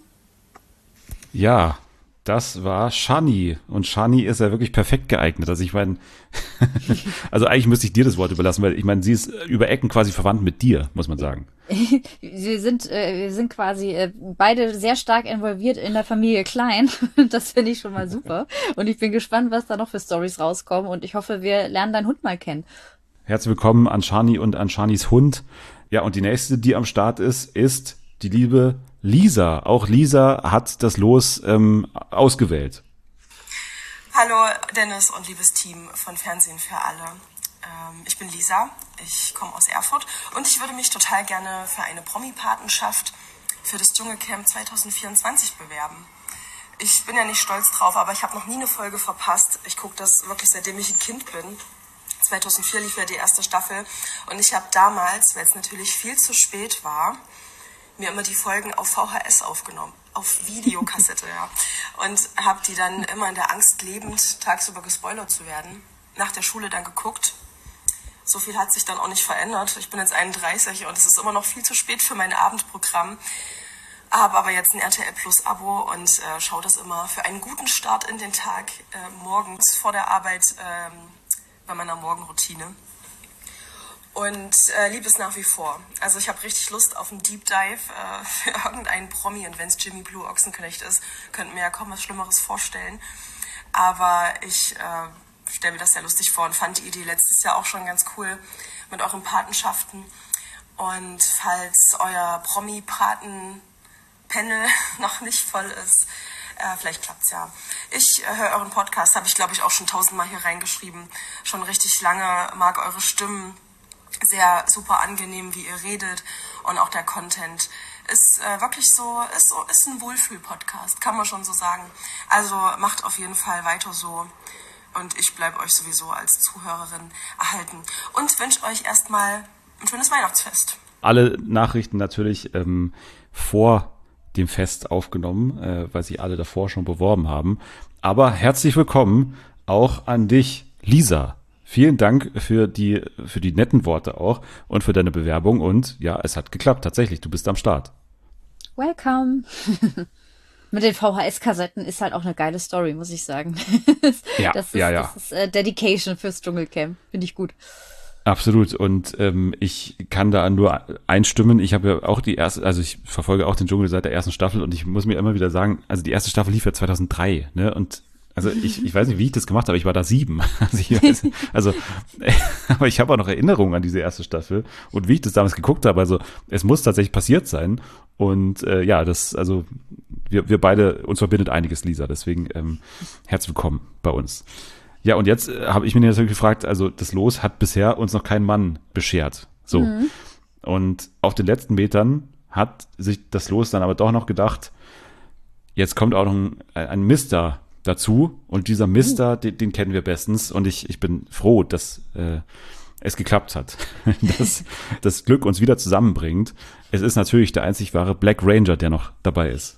Ja, das war Shani. Und Shani ist ja wirklich perfekt geeignet. Also ich meine, also eigentlich müsste ich dir das Wort überlassen, weil ich meine, sie ist über Ecken quasi verwandt mit dir, muss man sagen. Wir sind, äh, wir sind quasi äh, beide sehr stark involviert in der Familie Klein. Das finde ich schon mal super. Und ich bin gespannt, was da noch für Storys rauskommen. Und ich hoffe, wir lernen deinen Hund mal kennen. Herzlich willkommen an Shani und an Shanis Hund. Ja, und die nächste, die am Start ist, ist die liebe Lisa. Auch Lisa hat das Los ähm, ausgewählt. Hallo Dennis und liebes Team von Fernsehen für alle. Ähm, ich bin Lisa, ich komme aus Erfurt und ich würde mich total gerne für eine Promi-Patenschaft für das Dschungelcamp zwanzig vierundzwanzig bewerben. Ich bin ja nicht stolz drauf, aber ich habe noch nie eine Folge verpasst. Ich gucke das wirklich, seitdem ich ein Kind bin. zweitausendvier lief ja die erste Staffel und ich habe damals, weil es natürlich viel zu spät war, mir immer die Folgen auf V H S aufgenommen, auf Videokassette, ja. Und habe die dann immer in der Angst lebend, tagsüber gespoilert zu werden. Nach der Schule dann geguckt. So viel hat sich dann auch nicht verändert. Ich bin jetzt einunddreißig und es ist immer noch viel zu spät für mein Abendprogramm. Habe aber jetzt ein R T L Plus Abo und äh, schaue das immer für einen guten Start in den Tag äh, morgens vor der Arbeit äh, bei meiner Morgenroutine. Und äh, liebe es nach wie vor. Also ich habe richtig Lust auf einen Deep Dive äh, für irgendeinen Promi. Und wenn es Jimmy Blue Ochsenknecht ist, könnte mir ja kaum was Schlimmeres vorstellen. Aber ich äh, stelle mir das sehr lustig vor und fand die Idee letztes Jahr auch schon ganz cool mit euren Patenschaften. Und falls euer Promi-Paten-Panel noch nicht voll ist, äh, vielleicht klappt's ja. Ich äh, höre euren Podcast, habe ich glaube ich auch schon tausendmal hier reingeschrieben. Schon richtig lange, mag eure Stimmen. Sehr super angenehm, wie ihr redet und auch der Content ist äh, wirklich so, ist so, ist ein Wohlfühl-Podcast, kann man schon so sagen. Also macht auf jeden Fall weiter so und ich bleibe euch sowieso als Zuhörerin erhalten und wünsche euch erstmal ein schönes Weihnachtsfest. Alle Nachrichten natürlich ähm, vor dem Fest aufgenommen, äh, weil sie alle davor schon beworben haben. Aber herzlich willkommen auch an dich, Lisa. Vielen Dank für die, für die netten Worte auch und für deine Bewerbung. Und ja, es hat geklappt, tatsächlich. Du bist am Start. Welcome. Mit den V H S-Kassetten ist halt auch eine geile Story, muss ich sagen. Ja, das ist, ja, ja. Das ist äh, Dedication fürs Dschungelcamp. Finde ich gut. Absolut. Und ähm, ich kann da nur einstimmen. Ich habe ja auch die erste, also ich verfolge auch den Dschungel seit der ersten Staffel und ich muss mir immer wieder sagen, also die erste Staffel lief ja zweitausenddrei, ne? Und also ich, ich weiß nicht, wie ich das gemacht habe, ich war da sieben. Also, ich weiß, also aber ich habe auch noch Erinnerungen an diese erste Staffel und wie ich das damals geguckt habe. Also es muss tatsächlich passiert sein. Und äh, ja, das, also wir, wir beide, uns verbindet einiges, Lisa. Deswegen ähm, herzlich willkommen bei uns. Ja, und jetzt äh, habe ich mir natürlich gefragt, also das Los hat bisher uns noch kein Mann beschert. So. Mhm. Und auf den letzten Metern hat sich das Los dann aber doch noch gedacht, jetzt kommt auch noch ein, ein Mister dazu und dieser Mister, den, den kennen wir bestens und ich, ich bin froh, dass äh, es geklappt hat, dass das Glück uns wieder zusammenbringt. Es ist natürlich der einzig wahre Black Ranger, der noch dabei ist.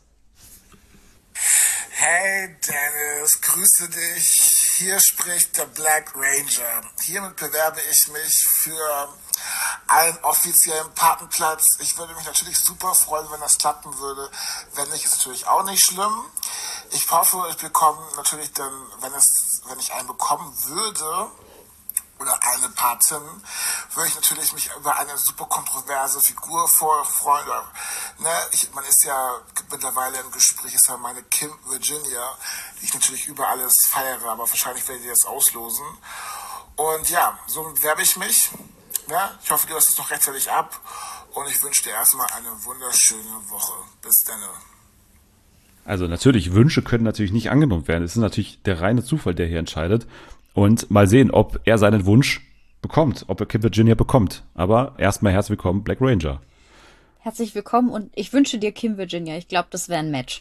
Hey Dennis, grüße dich. Hier spricht der Black Ranger. Hiermit bewerbe ich mich für einen offiziellen Patenplatz. Ich würde mich natürlich super freuen, wenn das klappen würde. Wenn nicht, ist natürlich auch nicht schlimm. Ich hoffe, ich bekomme natürlich dann, wenn es, wenn ich einen bekommen würde, oder eine Patin, würde ich natürlich mich über eine super kontroverse Figur vorfreuen. Ne, ich, man ist ja mittlerweile im Gespräch, ist ja meine Kim Virginia, die ich natürlich über alles feiere, aber wahrscheinlich werde ich das auslosen. Und ja, so bewerbe ich mich. Ja, ich hoffe, du hast es noch rechtzeitig ab und ich wünsche dir erstmal eine wunderschöne Woche. Bis dann. Also natürlich, Wünsche können natürlich nicht angenommen werden. Es ist natürlich der reine Zufall, der hier entscheidet. und mal sehen, ob er seinen Wunsch bekommt, ob er Kim Virginia bekommt. Aber erstmal herzlich willkommen, Black Ranger. Herzlich willkommen und ich wünsche dir Kim Virginia. Ich glaube, das wäre ein Match.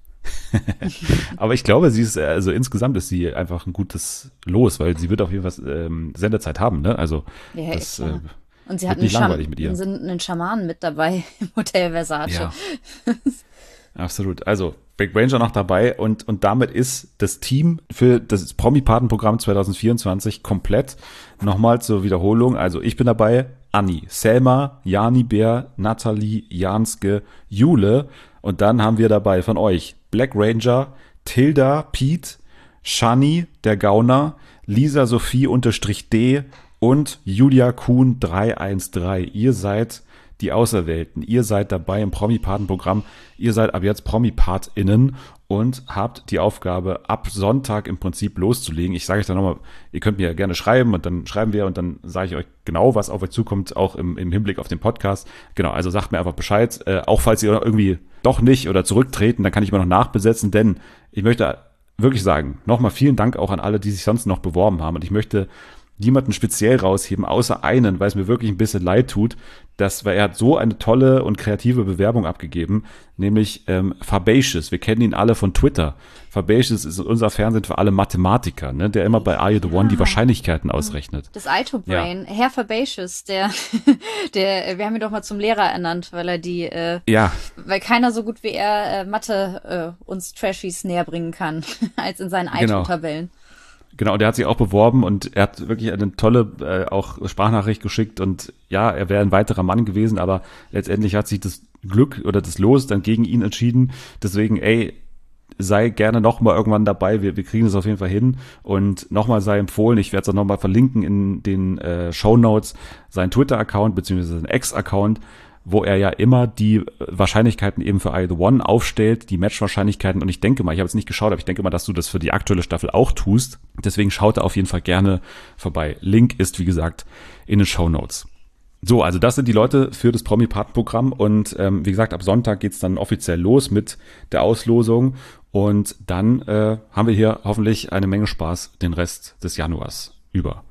Aber ich glaube, sie ist, also insgesamt ist sie einfach ein gutes Los, weil sie wird auf jeden Fall ähm, Sendezeit haben, ne? Also Ja, das klar. äh, Und sie wird hat einen, nicht Scham langweilig mit ihr. einen, einen Schamanen mit dabei im Hotel Versace. Ja. Absolut. Also Black Ranger noch dabei und und damit ist das Team für das Promi-Patenprogramm zwanzig vierundzwanzig komplett. Nochmal zur Wiederholung. Also ich bin dabei, Anni, Selma, Jani Bär, Nathalie, Janske, Jule und dann haben wir dabei von euch Black Ranger, Tilda, Pete, Shani, der Gauner, Lisa Sophie unterstrich D und Julia Kuhn drei eins drei. Ihr seid die Auserwählten. Ihr seid dabei im Promi-Paten-Programm. Ihr seid ab jetzt Promi-PartInnen und habt die Aufgabe, ab Sonntag im Prinzip loszulegen. Ich sage euch dann nochmal, ihr könnt mir gerne schreiben und dann schreiben wir und dann sage ich euch genau, was auf euch zukommt, auch im, im Hinblick auf den Podcast. Genau, also sagt mir einfach Bescheid. Äh, auch falls ihr irgendwie doch nicht oder zurücktreten, dann kann ich immer noch nachbesetzen, denn ich möchte wirklich sagen, nochmal vielen Dank auch an alle, die sich sonst noch beworben haben und ich möchte niemanden speziell rausheben, außer einen, weil es mir wirklich ein bisschen leid tut, dass, weil er hat so eine tolle und kreative Bewerbung abgegeben, nämlich ähm, Fabacious. Wir kennen ihn alle von Twitter. Fabacious ist unser Fernsehen für alle Mathematiker, ne, der immer bei Are You the One die Wahrscheinlichkeiten ausrechnet. Das Ito-Brain, ja. Herr Fabacious, der, der, wir haben ihn doch mal zum Lehrer ernannt, weil er die, äh, ja. weil keiner so gut wie er äh, Mathe äh, uns Trashies näher bringen kann, als in seinen Ito-Tabellen. Genau. Genau, der hat sich auch beworben und er hat wirklich eine tolle äh, auch Sprachnachricht geschickt und ja, er wäre ein weiterer Mann gewesen, aber letztendlich hat sich das Glück oder das Los dann gegen ihn entschieden. Deswegen, ey, sei gerne nochmal irgendwann dabei, wir, wir kriegen das auf jeden Fall hin und nochmal sei empfohlen, ich werde es auch nochmal verlinken in den äh, Shownotes, sein Twitter-Account beziehungsweise sein Ex-Account, wo er ja immer die Wahrscheinlichkeiten eben für I The One aufstellt, die Matchwahrscheinlichkeiten und ich denke mal, ich habe jetzt nicht geschaut, aber ich denke mal, dass du das für die aktuelle Staffel auch tust. Deswegen schaut da auf jeden Fall gerne vorbei. Link ist, wie gesagt, in den Shownotes. So, also das sind die Leute für das Promi-Paten-Programm und ähm, wie gesagt, ab Sonntag geht's dann offiziell los mit der Auslosung und dann äh, haben wir hier hoffentlich eine Menge Spaß den Rest des Januars über.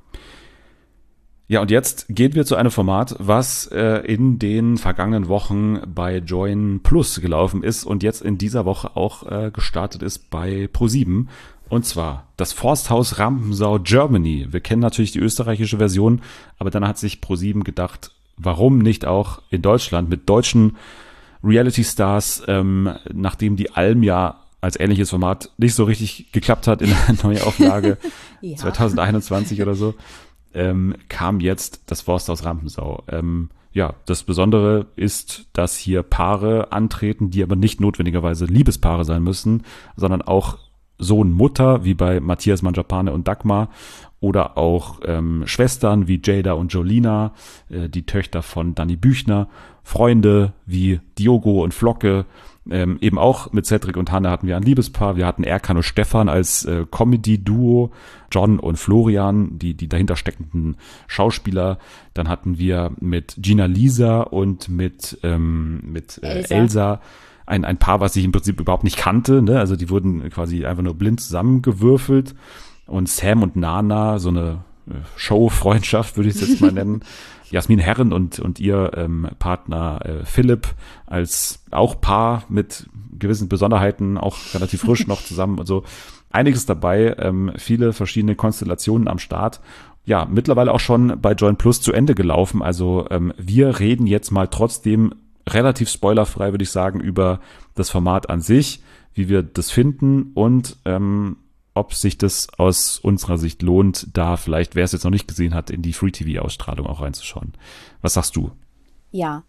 Ja, und jetzt gehen wir zu einem Format, was äh, in den vergangenen Wochen bei Join Plus gelaufen ist und jetzt in dieser Woche auch äh, gestartet ist bei ProSieben. Und zwar das Forsthaus Rampensau Germany. Wir kennen natürlich die österreichische Version, aber dann hat sich ProSieben gedacht, warum nicht auch in Deutschland mit deutschen Reality-Stars, ähm, nachdem die Alm ja als ähnliches Format nicht so richtig geklappt hat in der Neuauflage ja. zwanzig einundzwanzig oder so. Ähm, kam jetzt das Forsthaus Rampensau. Ähm, ja, das Besondere ist, dass hier Paare antreten, die aber nicht notwendigerweise Liebespaare sein müssen, sondern auch Sohn, Mutter, wie bei Matthias Manjapane und Dagmar, oder auch ähm, Schwestern wie Jada und Jolina, äh, die Töchter von Dani Büchner, Freunde wie Diogo und Flocke, Ähm, eben auch mit Cedric und Hanne hatten wir ein Liebespaar. Wir hatten Erkan und Stefan als äh, Comedy-Duo, John und Florian, die die dahinter steckenden Schauspieler. Dann hatten wir mit Gina Lisa und mit ähm, mit äh, Elsa, Elsa ein ein Paar, was ich im Prinzip überhaupt nicht kannte. Ne? Also die wurden quasi einfach nur blind zusammengewürfelt. Und Sam und Nana, so eine äh, Show-Freundschaft würde ich es jetzt mal nennen. Jasmin Herren und und ihr ähm, Partner äh, Philipp als auch Paar mit gewissen Besonderheiten, auch relativ frisch noch zusammen und so. Einiges dabei, ähm, viele verschiedene Konstellationen am Start. Ja, mittlerweile auch schon bei Join Plus zu Ende gelaufen. Also ähm, wir reden jetzt mal trotzdem relativ spoilerfrei, würde ich sagen, über das Format an sich, wie wir das finden und ähm, ob sich das aus unserer Sicht lohnt, da vielleicht, wer es jetzt noch nicht gesehen hat, in die Free-T V-Ausstrahlung auch reinzuschauen. Was sagst du? Ja,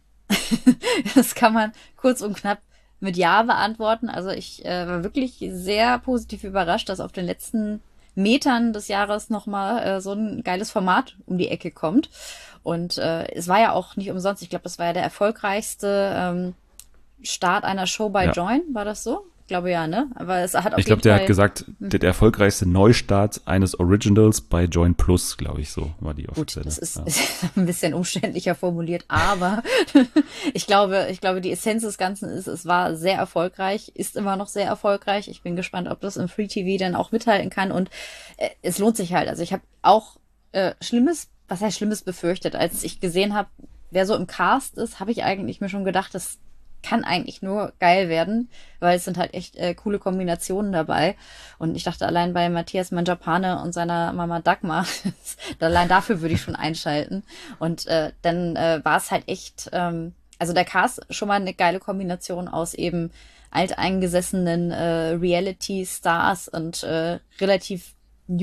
das kann man kurz und knapp mit Ja beantworten. Also ich äh, war wirklich sehr positiv überrascht, dass auf den letzten Metern des Jahres nochmal äh, so ein geiles Format um die Ecke kommt. Und äh, es war ja auch nicht umsonst. Ich glaube, das war ja der erfolgreichste ähm, Start einer Show bei ja. Join. War das so? Ich glaube ja, ne? Aber es hat auf Ich glaube, jeden der Fall, hat gesagt, der, der erfolgreichste Neustart eines Originals bei Join Plus, glaube ich, so war die Gut, offizielle. das ist, ja. ist ein bisschen umständlicher formuliert, aber ich glaube, ich glaube, die Essenz des Ganzen ist, es war sehr erfolgreich, ist immer noch sehr erfolgreich. Ich bin gespannt, ob das im Free T V dann auch mithalten kann und äh, es lohnt sich halt. Also ich habe auch äh, Schlimmes, was heißt Schlimmes befürchtet, als ich gesehen habe, wer so im Cast ist, habe ich eigentlich mir schon gedacht, das kann eigentlich nur geil werden, weil es sind halt echt äh, coole Kombinationen dabei. Und ich dachte allein bei Matthias Manjapane und seiner Mama Dagmar, allein dafür würde ich schon einschalten. Und äh, dann äh, war es halt echt, ähm, also der Cast schon mal eine geile Kombination aus eben alteingesessenen äh, Reality-Stars und äh, relativ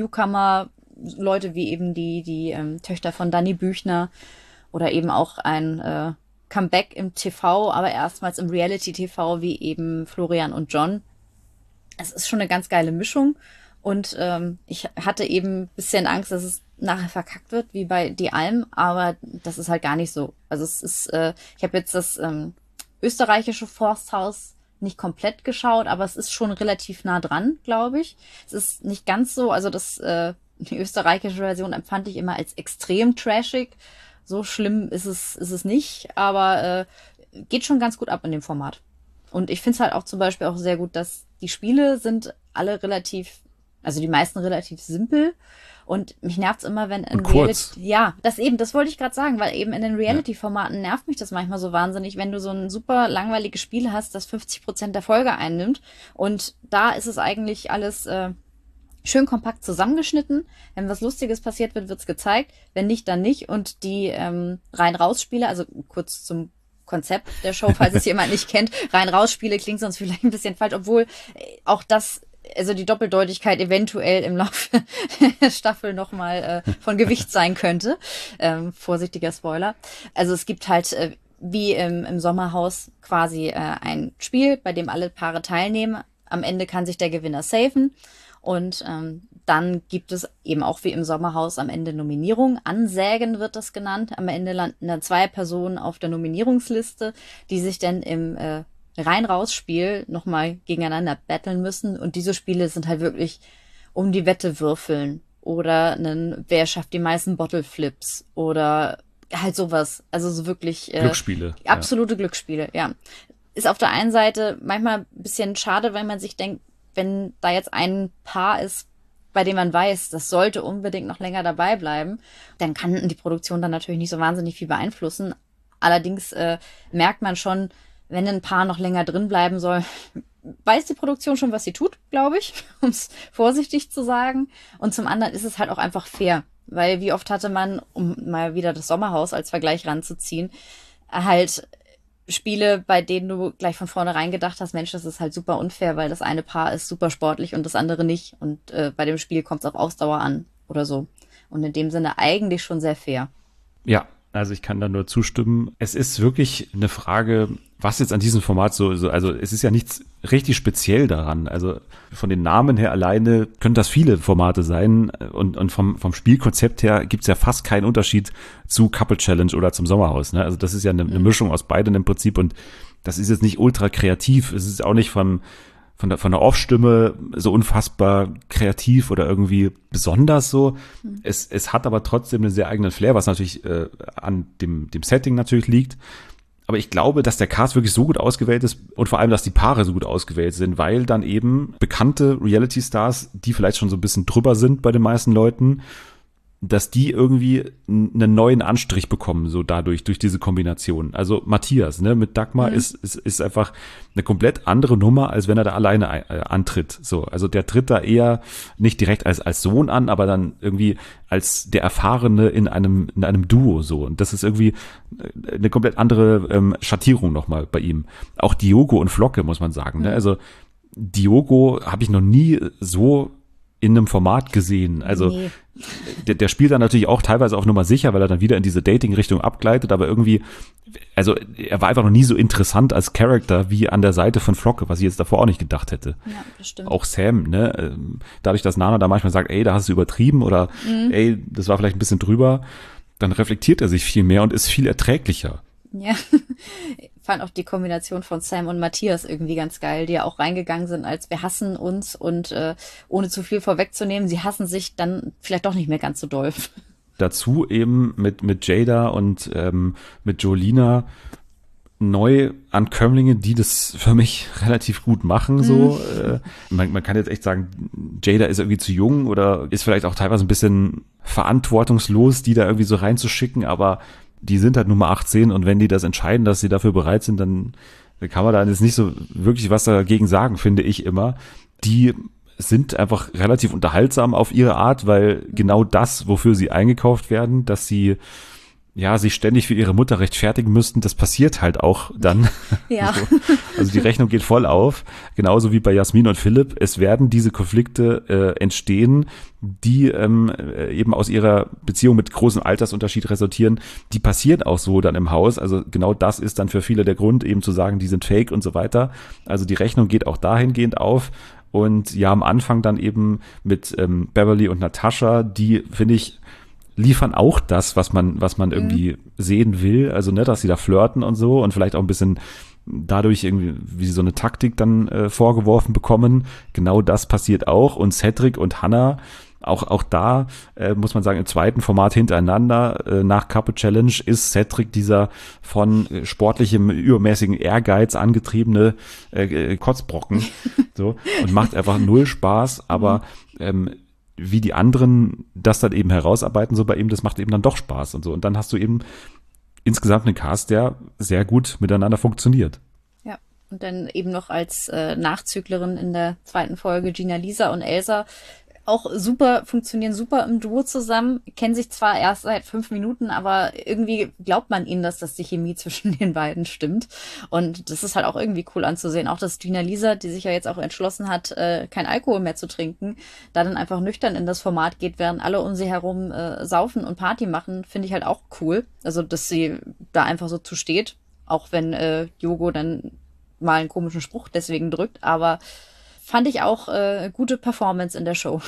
Newcomer-Leute wie eben die, die ähm, Töchter von Dani Büchner oder eben auch ein äh, Comeback im T V, aber erstmals im Reality-T V wie eben Florian und John. Es ist schon eine ganz geile Mischung und ähm, ich hatte eben ein bisschen Angst, dass es nachher verkackt wird, wie bei Die Alm, aber das ist halt gar nicht so. Also es ist, äh, ich habe jetzt das ähm, österreichische Forsthaus nicht komplett geschaut, aber es ist schon relativ nah dran, glaube ich. Es ist nicht ganz so, also das äh, die österreichische Version empfand ich immer als extrem trashig. So schlimm ist es, ist es nicht, aber äh, geht schon ganz gut ab in dem Format. Und ich finde es halt auch zum Beispiel auch sehr gut, dass die Spiele sind alle relativ, also die meisten relativ simpel. Und mich nervt's immer, wenn in Reality, ja, das eben, das wollte ich gerade sagen, weil eben in den Reality-Formaten nervt mich das manchmal so wahnsinnig, wenn du so ein super langweiliges Spiel hast, das fünfzig Prozent der Folge einnimmt. Und da ist es eigentlich alles äh, schön kompakt zusammengeschnitten. Wenn was Lustiges passiert wird, wird's gezeigt. Wenn nicht, dann nicht. Und die ähm, Rein-Raus-Spiele, also kurz zum Konzept der Show, falls es jemand nicht kennt, Rein-Raus-Spiele klingt sonst vielleicht ein bisschen falsch, obwohl äh, auch das, also die Doppeldeutigkeit eventuell im Laufe der Staffel nochmal äh, von Gewicht sein könnte. Ähm, vorsichtiger Spoiler. Also es gibt halt äh, wie im, im Sommerhaus quasi äh, ein Spiel, bei dem alle Paare teilnehmen. Am Ende kann sich der Gewinner safen. Und ähm, dann gibt es eben auch wie im Sommerhaus am Ende Nominierung. Ansägen wird das genannt. Am Ende landen dann zwei Personen auf der Nominierungsliste, die sich dann im äh, Rein-Raus-Spiel nochmal gegeneinander battlen müssen. Und diese Spiele sind halt wirklich um die Wette würfeln. Oder einen, wer schafft die meisten Bottle-Flips. Oder halt sowas. Also so wirklich äh, Glücksspiele. Absolute ja. Glücksspiele, ja. Ist auf der einen Seite manchmal ein bisschen schade, weil man sich denkt, wenn da jetzt ein Paar ist, bei dem man weiß, das sollte unbedingt noch länger dabei bleiben, dann kann die Produktion dann natürlich nicht so wahnsinnig viel beeinflussen. Allerdings äh, merkt man schon, wenn ein Paar noch länger drin bleiben soll, weiß die Produktion schon, was sie tut, glaube ich, um es vorsichtig zu sagen. Und zum anderen ist es halt auch einfach fair, weil wie oft hatte man, um mal wieder das Sommerhaus als Vergleich ranzuziehen, halt Spiele, bei denen du gleich von vornherein gedacht hast, Mensch, das ist halt super unfair, weil das eine Paar ist super sportlich und das andere nicht. Und äh, bei dem Spiel kommt es auf Ausdauer an oder so. Und in dem Sinne eigentlich schon sehr fair. Ja, also ich kann da nur zustimmen. Es ist wirklich eine Frage, was jetzt an diesem Format so, so, also es ist ja nichts richtig speziell daran. Also von den Namen her alleine können das viele Formate sein und, und vom, vom Spielkonzept her gibt's ja fast keinen Unterschied zu Couple Challenge oder zum Sommerhaus. Ne? Also das ist ja eine, eine Mischung aus beiden im Prinzip und das ist jetzt nicht ultra kreativ. Es ist auch nicht von von der, von der Off-Stimme so unfassbar kreativ oder irgendwie besonders so. Mhm. Es, es hat aber trotzdem einen sehr eigenen Flair, was natürlich äh, an dem, dem Setting natürlich liegt. Aber ich glaube, dass der Cast wirklich so gut ausgewählt ist und vor allem, dass die Paare so gut ausgewählt sind, weil dann eben bekannte Reality-Stars, die vielleicht schon so ein bisschen drüber sind bei den meisten Leuten, dass die irgendwie einen neuen Anstrich bekommen, so dadurch, durch diese Kombination. Also Matthias, ne, mit Dagmar mhm. ist, ist, ist einfach eine komplett andere Nummer, als wenn er da alleine äh, antritt. So, also der tritt da eher nicht direkt als, als Sohn an, aber dann irgendwie als der Erfahrene in einem, in einem Duo, so. Und das ist irgendwie eine komplett andere ähm, Schattierung nochmal bei ihm. Auch Diogo und Flocke, muss man sagen, mhm. ne, also Diogo habe ich noch nie so in einem Format gesehen. Also nee. der, der spielt dann natürlich auch teilweise auf Nummer sicher, weil er dann wieder in diese Dating-Richtung abgleitet, aber irgendwie, also er war einfach noch nie so interessant als Charakter wie an der Seite von Flocke, was ich jetzt davor auch nicht gedacht hätte. Ja, das stimmt. Auch Sam, ne, dadurch, dass Nana da manchmal sagt, ey, da hast du übertrieben oder mhm. ey, das war vielleicht ein bisschen drüber, dann reflektiert er sich viel mehr und ist viel erträglicher. Ja, ich fand auch die Kombination von Sam und Matthias irgendwie ganz geil, die ja auch reingegangen sind, als wir hassen uns und äh, ohne zu viel vorwegzunehmen, sie hassen sich dann vielleicht doch nicht mehr ganz so doll. Dazu eben mit, mit Jada und ähm, mit Jolina Neuankömmlinge, die das für mich relativ gut machen. So, mhm. äh, man, man kann jetzt echt sagen, Jada ist irgendwie zu jung oder ist vielleicht auch teilweise ein bisschen verantwortungslos, die da irgendwie so reinzuschicken, aber die sind halt Nummer achtzehn und wenn die das entscheiden, dass sie dafür bereit sind, dann kann man da jetzt nicht so wirklich was dagegen sagen, finde ich immer. Die sind einfach relativ unterhaltsam auf ihre Art, weil genau das, wofür sie eingekauft werden, dass sie ja sich ständig für ihre Mutter rechtfertigen müssten, das passiert halt auch dann. Ja. So. Also die Rechnung geht voll auf, genauso wie bei Jasmin und Philipp. Es werden diese Konflikte äh, entstehen, die ähm, eben aus ihrer Beziehung mit großem Altersunterschied resultieren. Die passieren auch so dann im Haus. Also genau das ist dann für viele der Grund, eben zu sagen, die sind fake und so weiter. Also die Rechnung geht auch dahingehend auf. Und ja, am Anfang dann eben mit ähm, Beverly und Natascha, die, finde ich, liefern auch das, was man, was man irgendwie mhm. sehen will. Also, ne, dass sie da flirten und so und vielleicht auch ein bisschen dadurch irgendwie wie so eine Taktik dann äh, vorgeworfen bekommen. Genau das passiert auch. Und Cedric und Hannah, auch, auch da äh, muss man sagen, im zweiten Format hintereinander, äh, nach Couple Challenge, ist Cedric dieser von äh, sportlichem, übermäßigen Ehrgeiz angetriebene äh, Kotzbrocken. So, und macht einfach null Spaß, aber ähm, wie die anderen das dann eben herausarbeiten, so bei ihm, das macht eben dann doch Spaß und so. Und dann hast du eben insgesamt einen Cast, der sehr gut miteinander funktioniert. Ja, und dann eben noch als äh, Nachzüglerin in der zweiten Folge Gina Lisa und Elsa auch super, funktionieren super im Duo zusammen, kennen sich zwar erst seit fünf Minuten, aber irgendwie glaubt man ihnen, dass das die Chemie zwischen den beiden stimmt. Und das ist halt auch irgendwie cool anzusehen. Auch, dass Gina Lisa, die sich ja jetzt auch entschlossen hat, äh, kein Alkohol mehr zu trinken, da dann einfach nüchtern in das Format geht, während alle um sie herum äh, saufen und Party machen, finde ich halt auch cool. Also, dass sie da einfach so zu steht, auch wenn äh, Yogo dann mal einen komischen Spruch deswegen drückt, aber fand ich auch äh, gute Performance in der Show.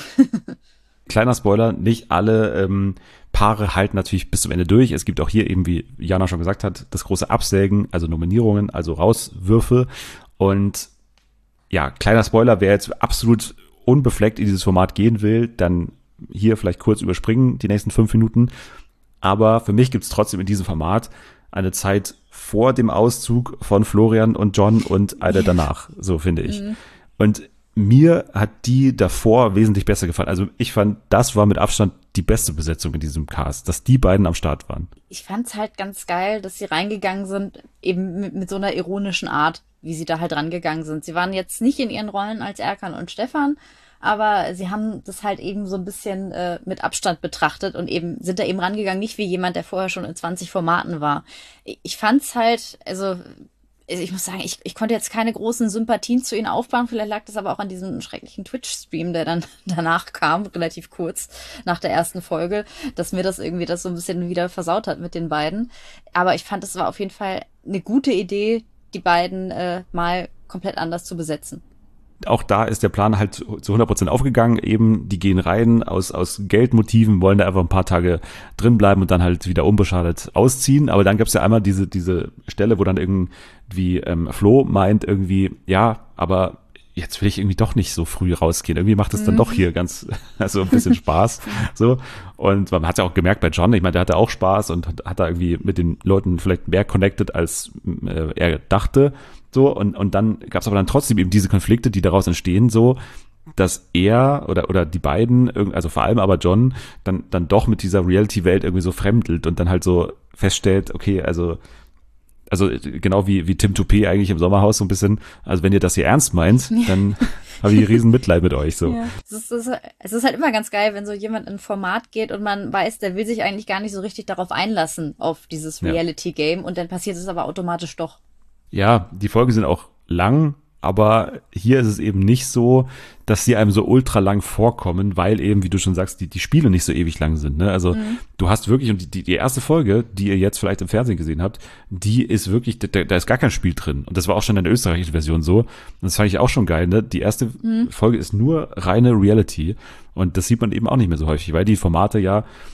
Kleiner Spoiler, nicht alle ähm, Paare halten natürlich bis zum Ende durch. Es gibt auch hier eben, wie Jana schon gesagt hat, das große Absägen, also Nominierungen, also Rauswürfe. Und ja, kleiner Spoiler, wer jetzt absolut unbefleckt in dieses Format gehen will, dann hier vielleicht kurz überspringen, die nächsten fünf Minuten. Aber für mich gibt es trotzdem in diesem Format eine Zeit vor dem Auszug von Florian und John und eine danach, so finde ich. Mhm. Und mir hat die davor wesentlich besser gefallen. Also ich fand, das war mit Abstand die beste Besetzung in diesem Cast, dass die beiden am Start waren. Ich fand's halt ganz geil, dass sie reingegangen sind, eben mit, mit so einer ironischen Art, wie sie da halt rangegangen sind. Sie waren jetzt nicht in ihren Rollen als Erkan und Stefan, aber sie haben das halt eben so ein bisschen äh, mit Abstand betrachtet und eben sind da eben rangegangen, nicht wie jemand, der vorher schon in zwanzig Formaten war. Ich fand's halt, also ich muss sagen, ich, ich konnte jetzt keine großen Sympathien zu ihnen aufbauen. Vielleicht lag das aber auch an diesem schrecklichen Twitch-Stream, der dann danach kam, relativ kurz nach der ersten Folge, dass mir das irgendwie das so ein bisschen wieder versaut hat mit den beiden. Aber ich fand, es war auf jeden Fall eine gute Idee, die beiden äh, mal komplett anders zu besetzen. Auch da ist der Plan halt zu hundert Prozent aufgegangen. Eben, die gehen rein aus, aus Geldmotiven, wollen da einfach ein paar Tage drin bleiben und dann halt wieder unbeschadet ausziehen. Aber dann gab es ja einmal diese, diese Stelle, wo dann irgendwie ähm, Flo meint irgendwie, ja, aber jetzt will ich irgendwie doch nicht so früh rausgehen. Irgendwie macht es dann mhm. doch hier ganz, also ein bisschen Spaß. So. Und man hat ja auch gemerkt bei John, ich meine, der hatte auch Spaß und hat da irgendwie mit den Leuten vielleicht mehr connected, als äh, er dachte. So, und, und dann gab es aber dann trotzdem eben diese Konflikte, die daraus entstehen, so, dass er oder, oder die beiden, also vor allem aber John, dann, dann doch mit dieser Reality-Welt irgendwie so fremdelt und dann halt so feststellt, okay, also, also genau wie, wie Tim Toupé eigentlich im Sommerhaus so ein bisschen, also wenn ihr das hier ernst meint, dann habe ich riesen Mitleid mit euch, so. Ja. Es, ist, es, ist, es ist halt immer ganz geil, wenn so jemand in ein Format geht und man weiß, der will sich eigentlich gar nicht so richtig darauf einlassen, auf dieses Reality-Game, und dann passiert es aber automatisch doch. Ja, die Folgen sind auch lang, aber hier ist es eben nicht so, dass sie einem so ultra lang vorkommen, weil eben, wie du schon sagst, die, die Spiele nicht so ewig lang sind. Ne? Also mhm. du hast wirklich, und die, die erste Folge, die ihr jetzt vielleicht im Fernsehen gesehen habt, die ist wirklich, da, da ist gar kein Spiel drin. Und das war auch schon in der österreichischen Version so. Und das fand ich auch schon geil. Ne? Die erste mhm. Folge ist nur reine Reality. Und das sieht man eben auch nicht mehr so häufig, weil die Formate ja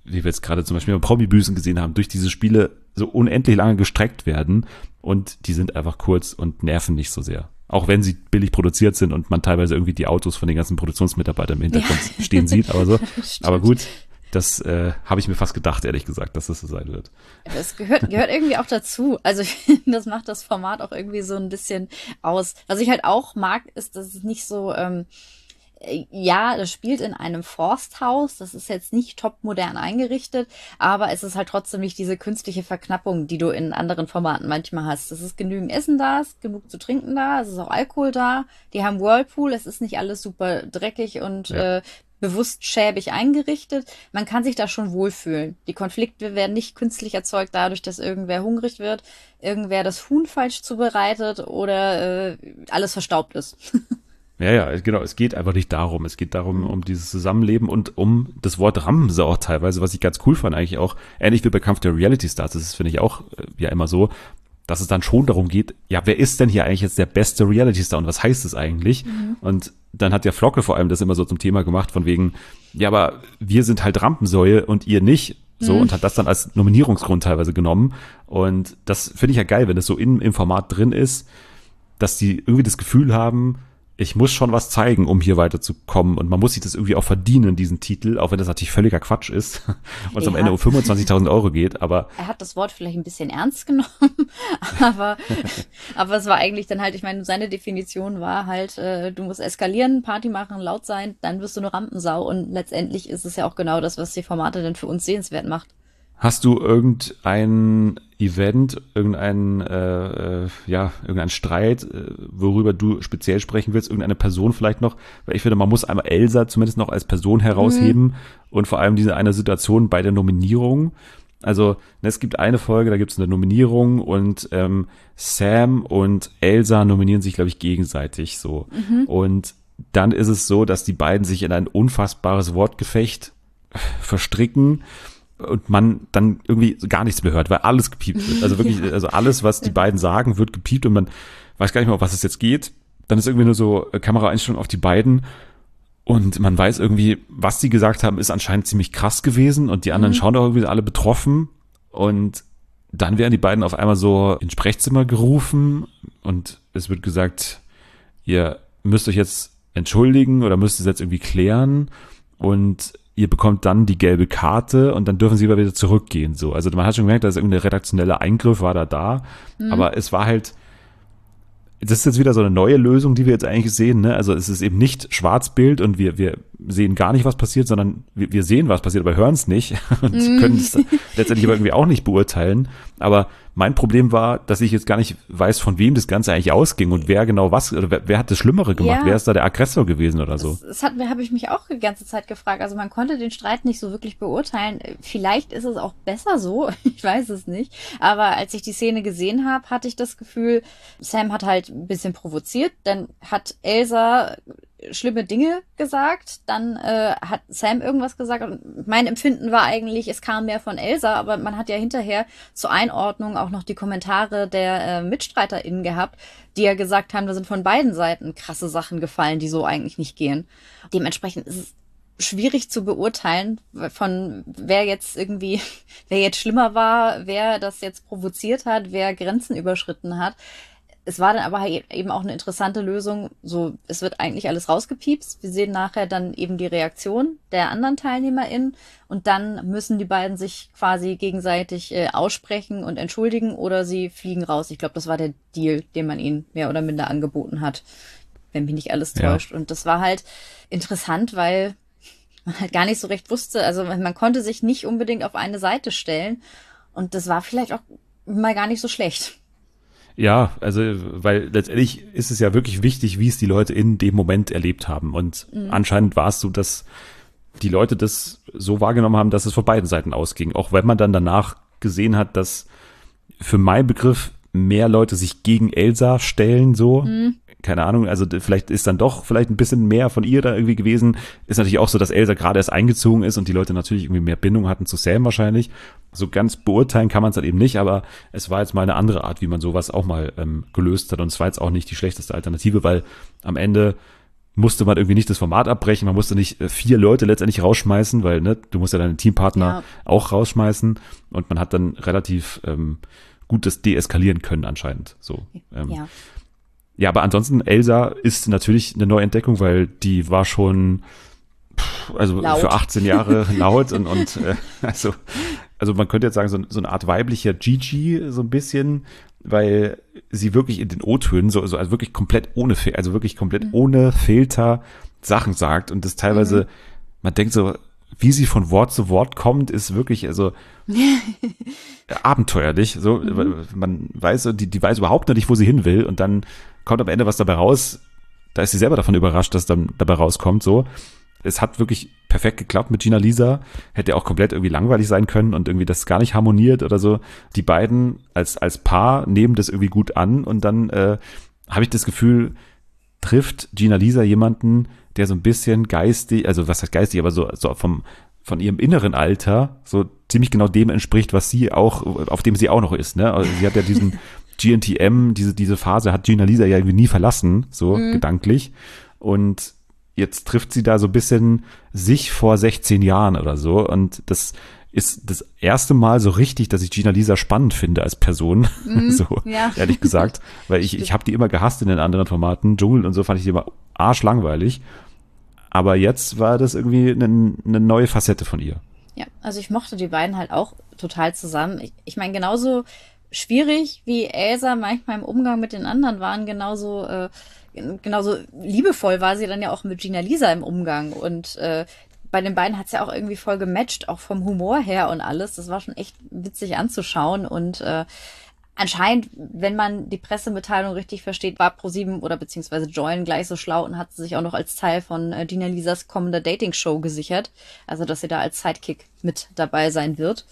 wie wir jetzt gerade zum Beispiel bei Promi-Büßen gesehen haben, durch diese Spiele so unendlich lange gestreckt werden und die sind einfach kurz und nerven nicht so sehr. Auch wenn sie billig produziert sind und man teilweise irgendwie die Autos von den ganzen Produktionsmitarbeitern im Hintergrund ja. stehen sieht, aber so. Aber gut, das äh, habe ich mir fast gedacht, ehrlich gesagt, dass das so sein wird. Das gehört, gehört irgendwie auch dazu. Also ich finde, das macht das Format auch irgendwie so ein bisschen aus. Was ich halt auch mag, ist, dass es nicht so, ähm, ja, das spielt in einem Forsthaus, das ist jetzt nicht top modern eingerichtet, aber es ist halt trotzdem nicht diese künstliche Verknappung, die du in anderen Formaten manchmal hast. Es ist genügend Essen da, es ist genug zu trinken da, es ist auch Alkohol da, die haben Whirlpool, es ist nicht alles super dreckig und ja. äh, bewusst schäbig eingerichtet. Man kann sich da schon wohlfühlen. Die Konflikte werden nicht künstlich erzeugt dadurch, dass irgendwer hungrig wird, irgendwer das Huhn falsch zubereitet oder äh, alles verstaubt ist. Ja, ja, genau. Es geht einfach nicht darum. Es geht darum, um dieses Zusammenleben und um das Wort Rampensau auch teilweise, was ich ganz cool fand eigentlich auch. Ähnlich wie bei Kampf der Reality Stars. Das ist, finde ich, auch äh, ja immer so, dass es dann schon darum geht, ja, wer ist denn hier eigentlich jetzt der beste Reality Star und was heißt es eigentlich? Mhm. Und dann hat der Flocke vor allem das immer so zum Thema gemacht von wegen, ja, aber wir sind halt Rampensäue und ihr nicht. So, mhm. und hat das dann als Nominierungsgrund teilweise genommen. Und das finde ich ja geil, wenn das so in, im Format drin ist, dass die irgendwie das Gefühl haben, ich muss schon was zeigen, um hier weiterzukommen. Und man muss sich das irgendwie auch verdienen, diesen Titel, auch wenn das natürlich völliger Quatsch ist und es am Ende um fünfundzwanzigtausend Euro geht. Aber er hat das Wort vielleicht ein bisschen ernst genommen, aber, aber es war eigentlich dann halt, ich meine, seine Definition war halt, äh, du musst eskalieren, Party machen, laut sein, dann wirst du eine Rampensau. Und letztendlich ist es ja auch genau das, was die Formate denn für uns sehenswert macht. Hast du irgendein Event, irgendein, äh, ja, irgendein Streit, äh, worüber du speziell sprechen willst, irgendeine Person vielleicht noch? Weil ich finde, man muss einmal Elsa zumindest noch als Person herausheben mhm. und vor allem diese eine Situation bei der Nominierung. Also ne, es gibt eine Folge, da gibt es eine Nominierung und ähm, Sam und Elsa nominieren sich, glaube ich, gegenseitig so. Mhm. Und dann ist es so, dass die beiden sich in ein unfassbares Wortgefecht verstricken. Und man dann irgendwie gar nichts mehr hört, weil alles gepiept wird. Also wirklich, also alles, was die beiden sagen, wird gepiept und man weiß gar nicht mehr, um was es jetzt geht. Dann ist irgendwie nur so Kameraeinstellung auf die beiden und man weiß irgendwie, was die gesagt haben, ist anscheinend ziemlich krass gewesen und die anderen mhm. schauen auch irgendwie alle betroffen und dann werden die beiden auf einmal so ins Sprechzimmer gerufen und es wird gesagt, ihr müsst euch jetzt entschuldigen oder müsst es jetzt irgendwie klären und ihr bekommt dann die gelbe Karte und dann dürfen sie wieder zurückgehen. So, also man hat schon gemerkt, dass irgendein redaktioneller Eingriff war da da, mhm. aber es war halt, das ist jetzt wieder so eine neue Lösung, die wir jetzt eigentlich sehen, ne? Also es ist eben nicht Schwarzbild und wir wir sehen gar nicht, was passiert, sondern wir, wir sehen, was passiert, aber hören es nicht und mhm. können es letztendlich aber irgendwie auch nicht beurteilen. Aber mein Problem war, dass ich jetzt gar nicht weiß, von wem das Ganze eigentlich ausging und wer genau was, oder wer, wer hat das Schlimmere gemacht, ja. wer ist da der Aggressor gewesen oder so. Das, das hat, habe ich mich auch die ganze Zeit gefragt. Also man konnte den Streit nicht so wirklich beurteilen. Vielleicht ist es auch besser so, ich weiß es nicht. Aber als ich die Szene gesehen habe, hatte ich das Gefühl, Sam hat halt ein bisschen provoziert, dann hat Elsa schlimme Dinge gesagt, dann äh, hat Sam irgendwas gesagt und mein Empfinden war eigentlich, es kam mehr von Elsa, aber man hat ja hinterher zur Einordnung auch noch die Kommentare der äh, MitstreiterInnen gehabt, die ja gesagt haben, da sind von beiden Seiten krasse Sachen gefallen, die so eigentlich nicht gehen. Dementsprechend ist es schwierig zu beurteilen, von wer jetzt irgendwie, wer jetzt schlimmer war, wer das jetzt provoziert hat, wer Grenzen überschritten hat. Es war dann aber eben auch eine interessante Lösung, so, es wird eigentlich alles rausgepiepst. Wir sehen nachher dann eben die Reaktion der anderen TeilnehmerInnen und dann müssen die beiden sich quasi gegenseitig äh, aussprechen und entschuldigen oder sie fliegen raus. Ich glaube, das war der Deal, den man ihnen mehr oder minder angeboten hat, wenn mich nicht alles täuscht. Ja. Und das war halt interessant, weil man halt gar nicht so recht wusste, also man konnte sich nicht unbedingt auf eine Seite stellen und das war vielleicht auch mal gar nicht so schlecht. Ja, also, weil letztendlich ist es ja wirklich wichtig, wie es die Leute in dem Moment erlebt haben. Und mhm. anscheinend war es so, dass die Leute das so wahrgenommen haben, dass es von beiden Seiten ausging. Auch wenn man dann danach gesehen hat, dass für meinen Begriff mehr Leute sich gegen Elsa stellen, so. Mhm. Keine Ahnung, also vielleicht ist dann doch vielleicht ein bisschen mehr von ihr da irgendwie gewesen. Ist natürlich auch so, dass Elsa gerade erst eingezogen ist und die Leute natürlich irgendwie mehr Bindung hatten zu Sam wahrscheinlich. So ganz beurteilen kann man es halt eben nicht, aber es war jetzt mal eine andere Art, wie man sowas auch mal ähm, gelöst hat und es war jetzt auch nicht die schlechteste Alternative, weil am Ende musste man irgendwie nicht das Format abbrechen, man musste nicht vier Leute letztendlich rausschmeißen, weil ne, du musst ja deinen Teampartner ja. auch rausschmeißen und man hat dann relativ ähm, gut das deeskalieren können anscheinend. So. Ähm, ja. ja, aber ansonsten Elsa ist natürlich eine Neuentdeckung, weil die war schon pff, also laut. für achtzehn Jahre laut und, und äh, also, also man könnte jetzt sagen, so, so eine Art weiblicher Gigi so ein bisschen, weil sie wirklich in den O-Tönen so, so also wirklich komplett ohne, also wirklich komplett mhm. ohne Filter Sachen sagt und das teilweise, mhm. man denkt so, wie sie von Wort zu Wort kommt, ist wirklich also abenteuerlich. So, mhm. man weiß, die, die weiß überhaupt noch nicht, wo sie hin will und dann kommt am Ende was dabei raus. Da ist sie selber davon überrascht, dass dann dabei rauskommt. So, es hat wirklich perfekt geklappt mit Gina Lisa. Hätte auch komplett irgendwie langweilig sein können und irgendwie das gar nicht harmoniert oder so. Die beiden als als Paar nehmen das irgendwie gut an und dann äh, habe ich das Gefühl, trifft Gina Lisa jemanden, der so ein bisschen geistig, also was heißt geistig, aber so so vom von ihrem inneren Alter so ziemlich genau dem entspricht, was sie auch, auf dem sie auch noch ist. Ne? Also sie hat ja diesen G N T M, diese diese Phase hat Gina Lisa ja irgendwie nie verlassen, so mhm. gedanklich. Und jetzt trifft sie da so ein bisschen sich vor sechzehn Jahren oder so. Und das ist das erste Mal so richtig, dass ich Gina Lisa spannend finde als Person. Mhm, so, ja. ehrlich gesagt. Weil ich, ich habe die immer gehasst in den anderen Formaten. Dschungel und so fand ich die immer arschlangweilig. Aber jetzt war das irgendwie eine, eine neue Facette von ihr. Ja, also ich mochte die beiden halt auch total zusammen. Ich, ich meine, genauso schwierig wie Elsa manchmal im Umgang mit den anderen waren, genauso äh, genauso liebevoll war sie dann ja auch mit Gina Lisa im Umgang. Und äh, bei den beiden hat es ja auch irgendwie voll gematcht, auch vom Humor her und alles. Das war schon echt witzig anzuschauen. Und äh, anscheinend, wenn man die Pressemitteilung richtig versteht, war ProSieben oder beziehungsweise Join gleich so schlau und hat sich auch noch als Teil von äh, Gina Lisas kommender Dating-Show gesichert. Also, dass sie da als Sidekick mit dabei sein wird.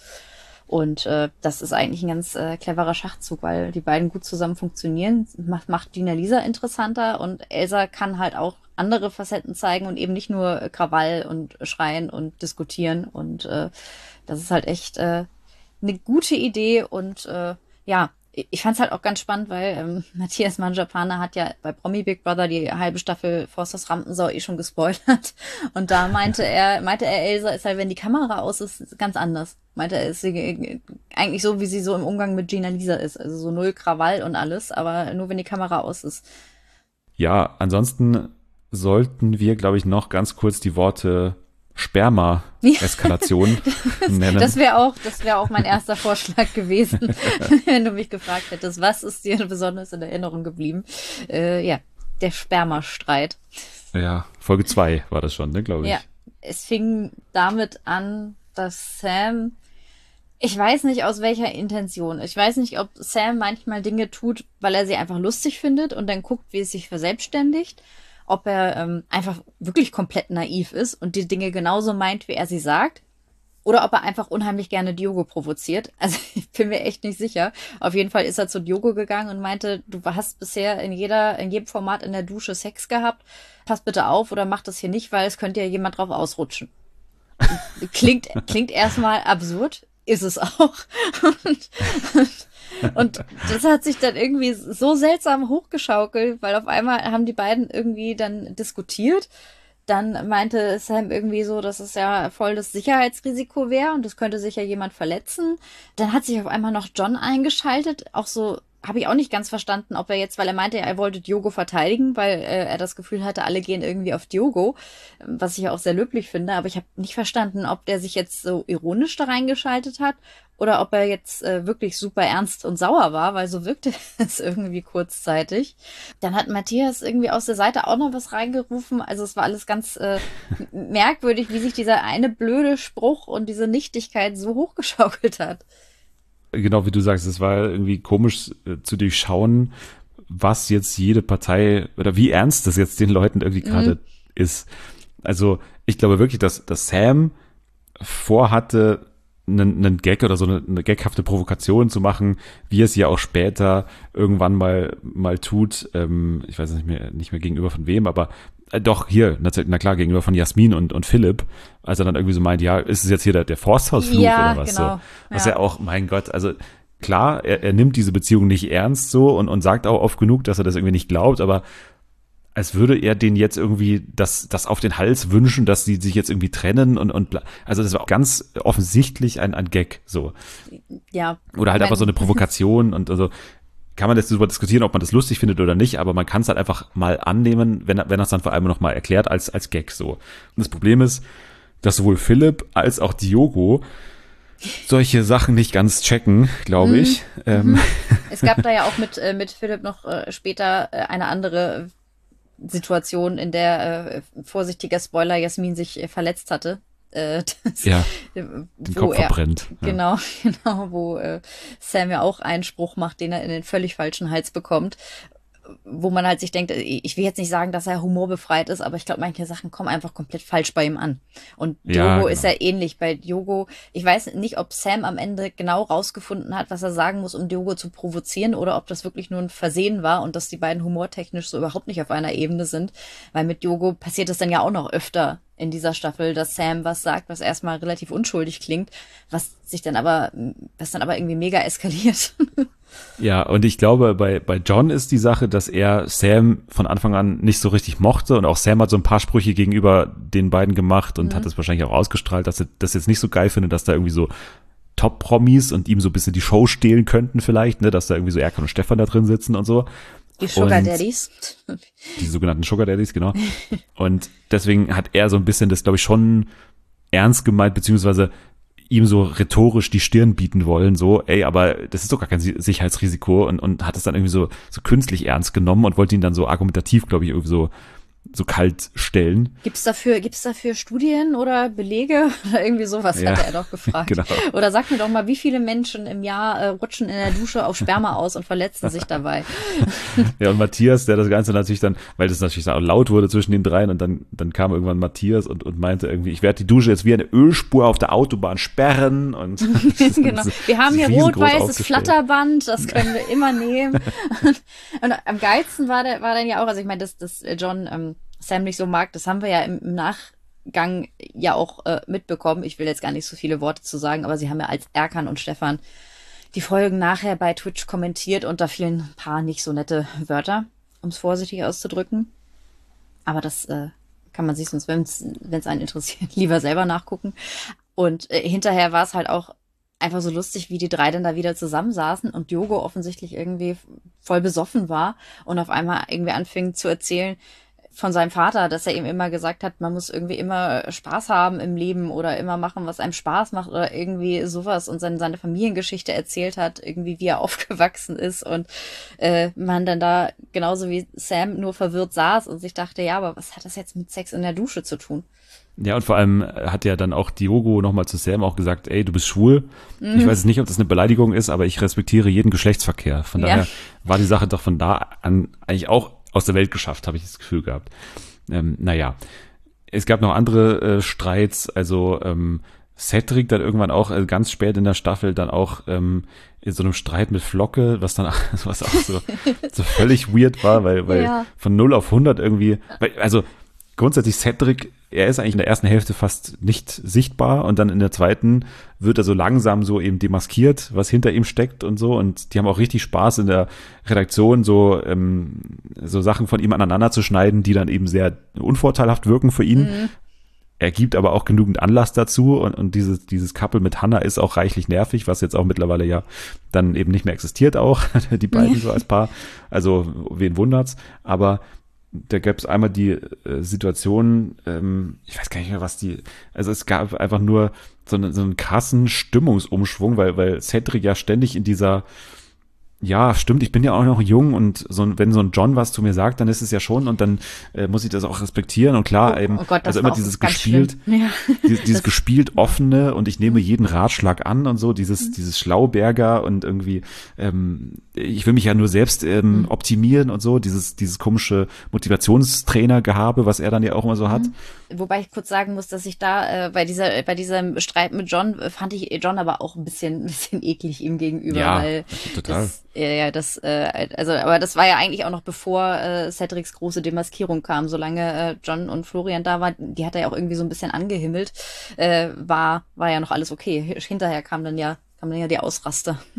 Und äh, das ist eigentlich ein ganz äh, cleverer Schachzug, weil die beiden gut zusammen funktionieren. Macht, macht Gina Lisa interessanter und Elsa kann halt auch andere Facetten zeigen und eben nicht nur Krawall und Schreien und Diskutieren. Und äh, das ist halt echt äh, eine gute Idee und äh, ja, ich fand's halt auch ganz spannend, weil ähm, Matthias Manjapane hat ja bei Promi Big Brother die halbe Staffel Forsters Rampensau eh schon gespoilert. Und da meinte er, meinte er, Elsa ist halt, wenn die Kamera aus ist, ganz anders. Meinte er, ist sie eigentlich so, wie sie so im Umgang mit Gina Lisa ist. Also so null Krawall und alles, aber nur wenn die Kamera aus ist. Ja, ansonsten sollten wir, glaube ich, noch ganz kurz die Worte Sperma-Eskalation nennen. Das wäre auch, das wäre auch mein erster Vorschlag gewesen, wenn du mich gefragt hättest, was ist dir besonders in Erinnerung geblieben? Äh, ja, der Spermastreit. Ja, Folge zwei war das schon, ne, glaube ich. Ja, es fing damit an, dass Sam, ich weiß nicht aus welcher Intention, ich weiß nicht, ob Sam manchmal Dinge tut, weil er sie einfach lustig findet und dann guckt, wie es sich verselbstständigt. Ob er ähm, einfach wirklich komplett naiv ist und die Dinge genauso meint, wie er sie sagt. Oder ob er einfach unheimlich gerne Diogo provoziert. Also ich bin mir echt nicht sicher. Auf jeden Fall ist er zu Diogo gegangen und meinte, du hast bisher in jeder, in jedem Format in der Dusche Sex gehabt. Pass bitte auf oder mach das hier nicht, weil es könnte ja jemand drauf ausrutschen. Klingt, klingt erstmal absurd. Ist es auch. Und, und Und das hat sich dann irgendwie so seltsam hochgeschaukelt, weil auf einmal haben die beiden irgendwie dann diskutiert. Dann meinte Sam irgendwie so, dass es ja voll das Sicherheitsrisiko wäre und es könnte sich ja jemand verletzen. Dann hat sich auf einmal noch John eingeschaltet, auch so, habe ich auch nicht ganz verstanden, ob er jetzt, weil er meinte, er wollte Diogo verteidigen, weil äh, er das Gefühl hatte, alle gehen irgendwie auf Diogo, was ich ja auch sehr löblich finde, aber ich habe nicht verstanden, ob der sich jetzt so ironisch da reingeschaltet hat oder ob er jetzt äh, wirklich super ernst und sauer war, weil so wirkte es irgendwie kurzzeitig. Dann hat Matthias irgendwie aus der Seite auch noch was reingerufen, also es war alles ganz äh, merkwürdig, wie sich dieser eine blöde Spruch und diese Nichtigkeit so hochgeschaukelt hat. Genau, wie du sagst, es war irgendwie komisch äh, zu durchschauen, was jetzt jede Partei oder wie ernst das jetzt den Leuten irgendwie gerade mhm. ist. Also ich glaube wirklich, dass, dass Sam vorhatte, einen, einen Gag oder so eine, eine gaghafte Provokation zu machen, wie es ja auch später irgendwann mal mal tut. Ähm, ich weiß nicht mehr, nicht mehr gegenüber von wem, aber äh, doch hier, na, na klar, gegenüber von Jasmin und, und Philipp, als er dann irgendwie so meint, ja, ist es jetzt hier der, der Forsthausfluch ja, oder was genau. so. Was ja. ja auch, mein Gott, also klar, er, er nimmt diese Beziehung nicht ernst so und, und sagt auch oft genug, dass er das irgendwie nicht glaubt, aber als würde er denen jetzt irgendwie das, das auf den Hals wünschen, dass sie sich jetzt irgendwie trennen und, und also das war ganz offensichtlich ein, ein Gag, so. Ja. Oder halt einfach so eine Provokation und also kann man jetzt darüber diskutieren, ob man das lustig findet oder nicht, aber man kann es halt einfach mal annehmen, wenn, wenn er es dann vor allem noch mal erklärt als, als Gag, so. Und das Problem ist, dass sowohl Philipp als auch Diogo solche Sachen nicht ganz checken, glaube ich. Mhm. Ähm. Es gab da ja auch mit, äh, mit Philipp noch äh, später äh, eine andere Situation, in der, äh, vorsichtiger Spoiler, Jasmin sich äh, verletzt hatte. Äh, das, ja, den Kopf er, verbrennt. Genau, ja. genau, wo äh, Sam ja auch einen Spruch macht, den er in den völlig falschen Hals bekommt. Wo man halt sich denkt, ich will jetzt nicht sagen, dass er humorbefreit ist, aber ich glaube, manche Sachen kommen einfach komplett falsch bei ihm an. Und Diogo ja, genau. ist ja ähnlich. Bei Diogo, ich weiß nicht, ob Sam am Ende genau rausgefunden hat, was er sagen muss, um Diogo zu provozieren, oder ob das wirklich nur ein Versehen war und dass die beiden humortechnisch so überhaupt nicht auf einer Ebene sind. Weil mit Diogo passiert es dann ja auch noch öfter in dieser Staffel, dass Sam was sagt, was erstmal relativ unschuldig klingt, was sich dann aber, was dann aber irgendwie mega eskaliert. Ja, und ich glaube, bei, bei John ist die Sache, dass er Sam von Anfang an nicht so richtig mochte und auch Sam hat so ein paar Sprüche gegenüber den beiden gemacht und mhm. hat das wahrscheinlich auch ausgestrahlt, dass er das jetzt nicht so geil findet, dass da irgendwie so Top-Promis und ihm so ein bisschen die Show stehlen könnten vielleicht, ne, dass da irgendwie so Erkan und Stefan da drin sitzen und so. Die Sugar Daddies. Die sogenannten Sugar Daddies, genau. Und deswegen hat er so ein bisschen das, glaube ich, schon ernst gemeint, beziehungsweise ihm so rhetorisch die Stirn bieten wollen, so, ey, aber das ist doch gar kein Sicherheitsrisiko und, und hat es dann irgendwie so, so künstlich ernst genommen und wollte ihn dann so argumentativ, glaube ich, irgendwie so so kalt stellen. Gibt's dafür, gibt's dafür Studien oder Belege oder irgendwie sowas, ja, hatte er doch gefragt. Genau. Oder sag mir doch mal, wie viele Menschen im Jahr äh, rutschen in der Dusche auf Sperma aus und verletzen sich dabei. Ja, und Matthias, der das Ganze natürlich dann, weil das natürlich auch laut wurde zwischen den dreien und dann, dann kam irgendwann Matthias und, und meinte irgendwie, ich werde die Dusche jetzt wie eine Ölspur auf der Autobahn sperren und genau. Wir haben hier rot-weißes Flatterband, das können wir immer nehmen. Und, und am geilsten war der, war dann ja auch, also ich meine, dass, dass John ähm, Sam nicht so mag, das haben wir ja im, im Nachgang ja auch äh, mitbekommen. Ich will jetzt gar nicht so viele Worte zu sagen, aber sie haben ja als Erkan und Stefan die Folgen nachher bei Twitch kommentiert und da fielen ein paar nicht so nette Wörter, um es vorsichtig auszudrücken. Aber das äh, kann man sich sonst, wenn es einen interessiert, lieber selber nachgucken. Und äh, hinterher war es halt auch einfach so lustig, wie die drei dann da wieder zusammensaßen und Diogo offensichtlich irgendwie voll besoffen war und auf einmal irgendwie anfing zu erzählen von seinem Vater, dass er ihm immer gesagt hat, man muss irgendwie immer Spaß haben im Leben oder immer machen, was einem Spaß macht oder irgendwie sowas und seine, seine Familiengeschichte erzählt hat, irgendwie wie er aufgewachsen ist und äh, man dann da genauso wie Sam nur verwirrt saß und sich dachte, ja, aber was hat das jetzt mit Sex in der Dusche zu tun? Ja, und vor allem hat ja dann auch Diogo nochmal zu Sam auch gesagt, ey, du bist schwul. Mhm. Ich weiß jetzt nicht, ob das eine Beleidigung ist, aber ich respektiere jeden Geschlechtsverkehr. Von daher ja. war die Sache doch von da an eigentlich auch aus der Welt geschafft, habe ich das Gefühl gehabt. Ähm, naja, es gab noch andere äh, Streits, also ähm, Cedric dann irgendwann auch äh, ganz spät in der Staffel dann auch ähm, in so einem Streit mit Flocke, was dann was auch so, so völlig weird war, weil, weil ja. von null auf hundert irgendwie, weil, also grundsätzlich Cedric, er ist eigentlich in der ersten Hälfte fast nicht sichtbar und dann in der zweiten wird er so langsam so eben demaskiert, was hinter ihm steckt und so und die haben auch richtig Spaß in der Redaktion so ähm, so Sachen von ihm aneinander zu schneiden, die dann eben sehr unvorteilhaft wirken für ihn. Mhm. Er gibt aber auch genügend Anlass dazu und, und dieses, dieses Couple mit Hannah ist auch reichlich nervig, was jetzt auch mittlerweile ja dann eben nicht mehr existiert auch, die beiden so als Paar, also wen wundert's, aber da gab es einmal die äh, Situation, ähm, ich weiß gar nicht mehr, was die, also es gab einfach nur so, eine, so einen krassen Stimmungsumschwung, weil, weil Cedric ja ständig in dieser, ja, stimmt, ich bin ja auch noch jung und so, wenn so ein John was zu mir sagt, dann ist es ja schon und dann äh, muss ich das auch respektieren und klar, oh, eben, oh Gott, also immer dieses gespielt, ja. dieses, dieses gespielt offene und ich nehme jeden Ratschlag an und so, dieses, mhm. dieses Schlauberger und irgendwie, ähm, ich will mich ja nur selbst ähm, mhm. optimieren und so, dieses, dieses komische Motivationstrainer-Gehabe, was er dann ja auch immer so hat. Mhm. Wobei ich kurz sagen muss, dass ich da äh, bei dieser, bei diesem Streit mit John äh, fand ich John aber auch ein bisschen, ein bisschen eklig ihm gegenüber, ja, weil total. Das, ja, ja, das, äh, also, aber das war ja eigentlich auch noch bevor äh, Cedrics große Demaskierung kam. Solange äh, John und Florian da waren, die hat er ja auch irgendwie so ein bisschen angehimmelt, äh, war, war ja noch alles okay. Hinterher kam dann ja, kam dann ja die Ausraster.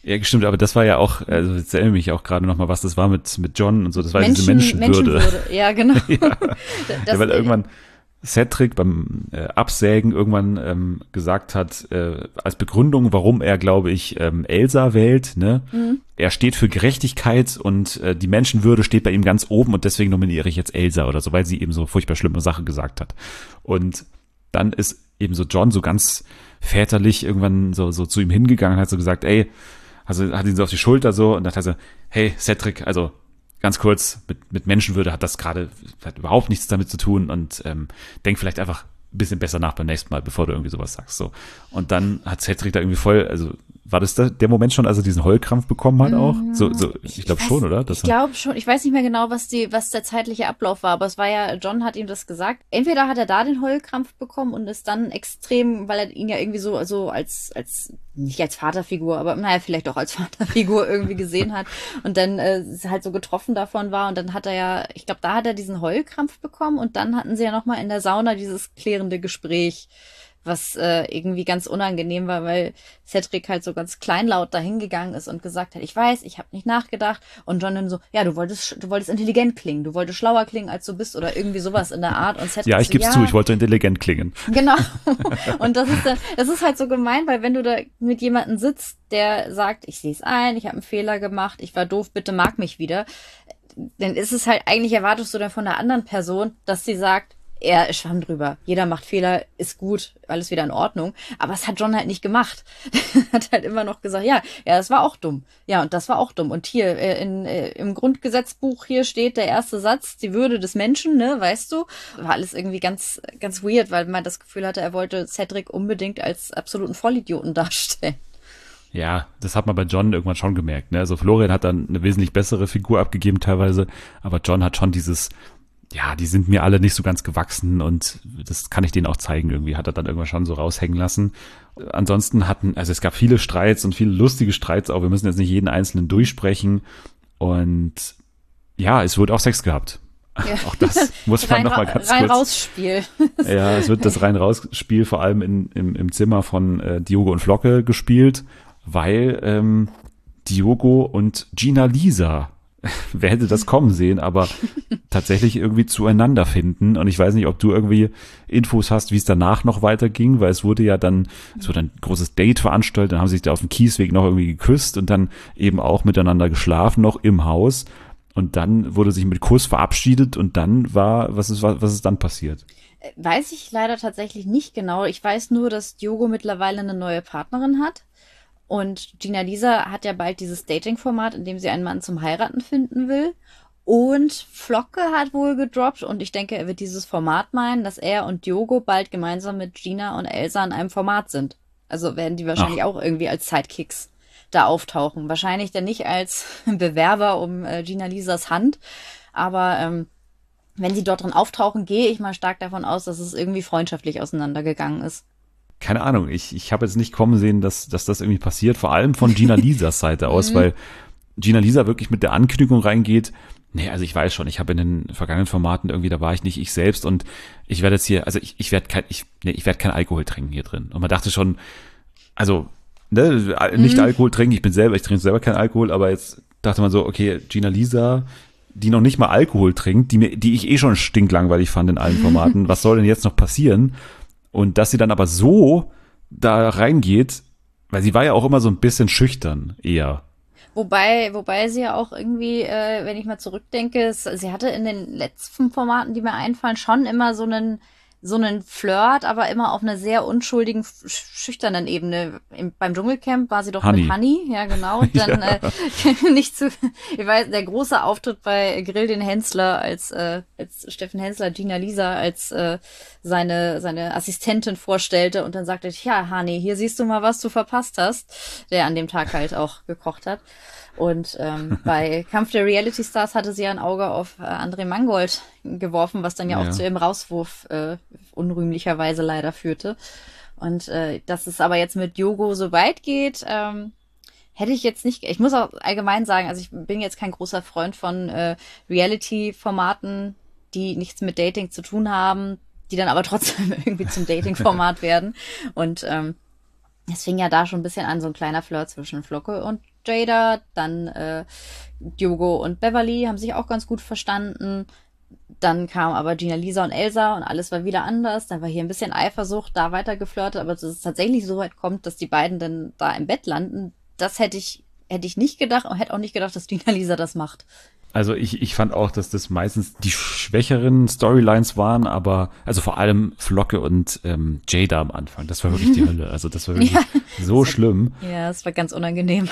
Ja, stimmt, aber das war ja auch, also jetzt erinnere mich auch gerade nochmal, was das war mit, mit John und so, das war Menschen, diese Menschenwürde. Menschenwürde. Ja, genau. ja. Das, ja, weil irgendwann Cedric beim äh, Absägen irgendwann ähm, gesagt hat, äh, als Begründung, warum er, glaube ich, ähm, Elsa wählt, ne? Mhm. Er steht für Gerechtigkeit und äh, die Menschenwürde steht bei ihm ganz oben und deswegen nominiere ich jetzt Elsa oder so, weil sie eben so furchtbar schlimme Sachen gesagt hat. Und dann ist eben so John so ganz väterlich irgendwann so, so zu ihm hingegangen und hat so gesagt, ey, also hat ihn so auf die Schulter so und dann hat er so, hey Cedric, also ganz kurz, mit, mit Menschenwürde hat das gerade hat überhaupt nichts damit zu tun und ähm, denk vielleicht einfach ein bisschen besser nach beim nächsten Mal, bevor du irgendwie sowas sagst. So. Und dann hat Cedric da irgendwie voll, also war das da, der Moment schon, als er diesen Heulkrampf bekommen hat auch? So, so, ich glaube schon, oder? Das ich glaube schon. Ich weiß nicht mehr genau, was die, was der zeitliche Ablauf war, aber es war ja, John hat ihm das gesagt. Entweder hat er da den Heulkrampf bekommen und ist dann extrem, weil er ihn ja irgendwie so, so als, als, nicht als Vaterfigur, aber naja, vielleicht auch als Vaterfigur irgendwie gesehen hat und dann äh, halt so getroffen davon war und dann hat er ja, ich glaube, da hat er diesen Heulkrampf bekommen und dann hatten sie ja nochmal in der Sauna dieses klärende Gespräch, was äh, irgendwie ganz unangenehm war, weil Cedric halt so ganz kleinlaut dahingegangen ist und gesagt hat, ich weiß, ich habe nicht nachgedacht. Und John dann so, ja, du wolltest du wolltest intelligent klingen, du wolltest schlauer klingen, als du bist oder irgendwie sowas in der Art. Und Cedric ja, ich so, geb's ja, zu, ich wollte intelligent klingen. Genau. Und das ist dann, das ist halt so gemein, weil wenn du da mit jemandem sitzt, der sagt, ich sehe es ein, ich habe einen Fehler gemacht, ich war doof, bitte mag mich wieder, dann ist es halt, eigentlich erwartest du dann von der anderen Person, dass sie sagt, er schwamm drüber. Jeder macht Fehler, ist gut, alles wieder in Ordnung. Aber es hat John halt nicht gemacht. Hat halt immer noch gesagt, ja, ja, das war auch dumm. Ja, und das war auch dumm. Und hier äh, in, äh, im Grundgesetzbuch hier steht der erste Satz, die Würde des Menschen, ne, weißt du? War alles irgendwie ganz, ganz weird, weil man das Gefühl hatte, er wollte Cedric unbedingt als absoluten Vollidioten darstellen. Ja, das hat man bei John irgendwann schon gemerkt, ne? Also Florian hat dann eine wesentlich bessere Figur abgegeben teilweise, aber John hat schon dieses, ja, die sind mir alle nicht so ganz gewachsen und das kann ich denen auch zeigen irgendwie, hat er dann irgendwann schon so raushängen lassen. Ansonsten hatten, also es gab viele Streits und viele lustige Streits auch, wir müssen jetzt nicht jeden einzelnen durchsprechen und ja, es wurde auch Sex gehabt. Ja. Auch das muss man nochmal ganz rein kurz. Rein-Raus-Spiel. Ja, es wird das Rein-Raus-Spiel vor allem in, im, im Zimmer von äh, Diogo und Flocke gespielt, weil ähm, Diogo und Gina Lisa, wer hätte das kommen sehen, aber tatsächlich irgendwie zueinander finden. Und ich weiß nicht, ob du irgendwie Infos hast, wie es danach noch weiterging, weil es wurde ja dann, es wurde ein großes Date veranstaltet, dann haben sie sich da auf dem Kiesweg noch irgendwie geküsst und dann eben auch miteinander geschlafen, noch im Haus. Und dann wurde sich mit Kuss verabschiedet und dann war, was ist, was ist dann passiert? Weiß ich leider tatsächlich nicht genau. Ich weiß nur, dass Diogo mittlerweile eine neue Partnerin hat. Und Gina Lisa hat ja bald dieses Dating-Format, in dem sie einen Mann zum Heiraten finden will. Und Flocke hat wohl gedroppt und ich denke, er wird dieses Format meinen, dass er und Diogo bald gemeinsam mit Gina und Elsa in einem Format sind. Also werden die wahrscheinlich Ach. auch irgendwie als Sidekicks da auftauchen. Wahrscheinlich dann nicht als Bewerber um äh, Gina Lisas Hand, aber ähm, wenn sie dort drin auftauchen, gehe ich mal stark davon aus, dass es irgendwie freundschaftlich auseinandergegangen ist. Keine Ahnung, ich, ich habe jetzt nicht kommen sehen, dass, dass das irgendwie passiert, vor allem von Gina Lisas Seite aus, weil Gina Lisa wirklich mit der Ankündigung reingeht, nee, also ich weiß schon, ich habe in den vergangenen Formaten irgendwie, da war ich nicht ich selbst und ich werde jetzt hier, also ich, ich werde kein, ich, nee, ich werde kein Alkohol trinken hier drin. Und man dachte schon, also, ne, nicht mhm. Alkohol trinken, ich bin selber, ich trinke selber keinen Alkohol, aber jetzt dachte man so, okay, Gina Lisa, die noch nicht mal Alkohol trinkt, die mir, die ich eh schon stinklangweilig fand in allen Formaten, was soll denn jetzt noch passieren? Und dass sie dann aber so da reingeht, weil sie war ja auch immer so ein bisschen schüchtern eher. Wobei, wobei sie ja auch irgendwie, äh, wenn ich mal zurückdenke, es, sie hatte in den letzten Formaten, die mir einfallen, schon immer so einen so einen Flirt, aber immer auf einer sehr unschuldigen, schüchternen Ebene. Im, beim Dschungelcamp war sie doch Honey. mit Honey, ja genau. Und dann ja. äh, nicht zu, ich weiß, der große Auftritt bei Grill den Hensler als äh, als Steffen Hensler Gina Lisa als äh, seine seine Assistentin vorstellte und dann sagte ich, ja Honey, hier siehst du mal, was du verpasst hast, der an dem Tag halt auch gekocht hat. Und ähm, bei Kampf der Reality Stars hatte sie ja ein Auge auf äh, André Mangold geworfen, was dann ja, ja auch zu ihrem Rauswurf äh, unrühmlicherweise leider führte. Und äh, dass es aber jetzt mit Diogo so weit geht, ähm, hätte ich jetzt nicht. Ich muss auch allgemein sagen, also ich bin jetzt kein großer Freund von äh, Reality-Formaten, die nichts mit Dating zu tun haben, die dann aber trotzdem irgendwie zum Dating-Format werden. Und ähm, Es fing ja da schon ein bisschen an, so ein kleiner Flirt zwischen Flocke und Jada. Dann äh, Diogo und Beverly haben sich auch ganz gut verstanden. Dann kam aber Gina Lisa und Elsa und alles war wieder anders. Dann war hier ein bisschen Eifersucht, da weiter geflirtet. Aber dass es tatsächlich so weit kommt, dass die beiden dann da im Bett landen, das hätte ich, hätte ich nicht gedacht und hätte auch nicht gedacht, dass Gina Lisa das macht. Also ich, ich fand auch, dass das meistens die schwächeren Storylines waren, aber also vor allem Flocke und ähm, Jada am Anfang, das war wirklich die Hölle. Also das war wirklich Ja. so schlimm. Ja, es war ganz unangenehm.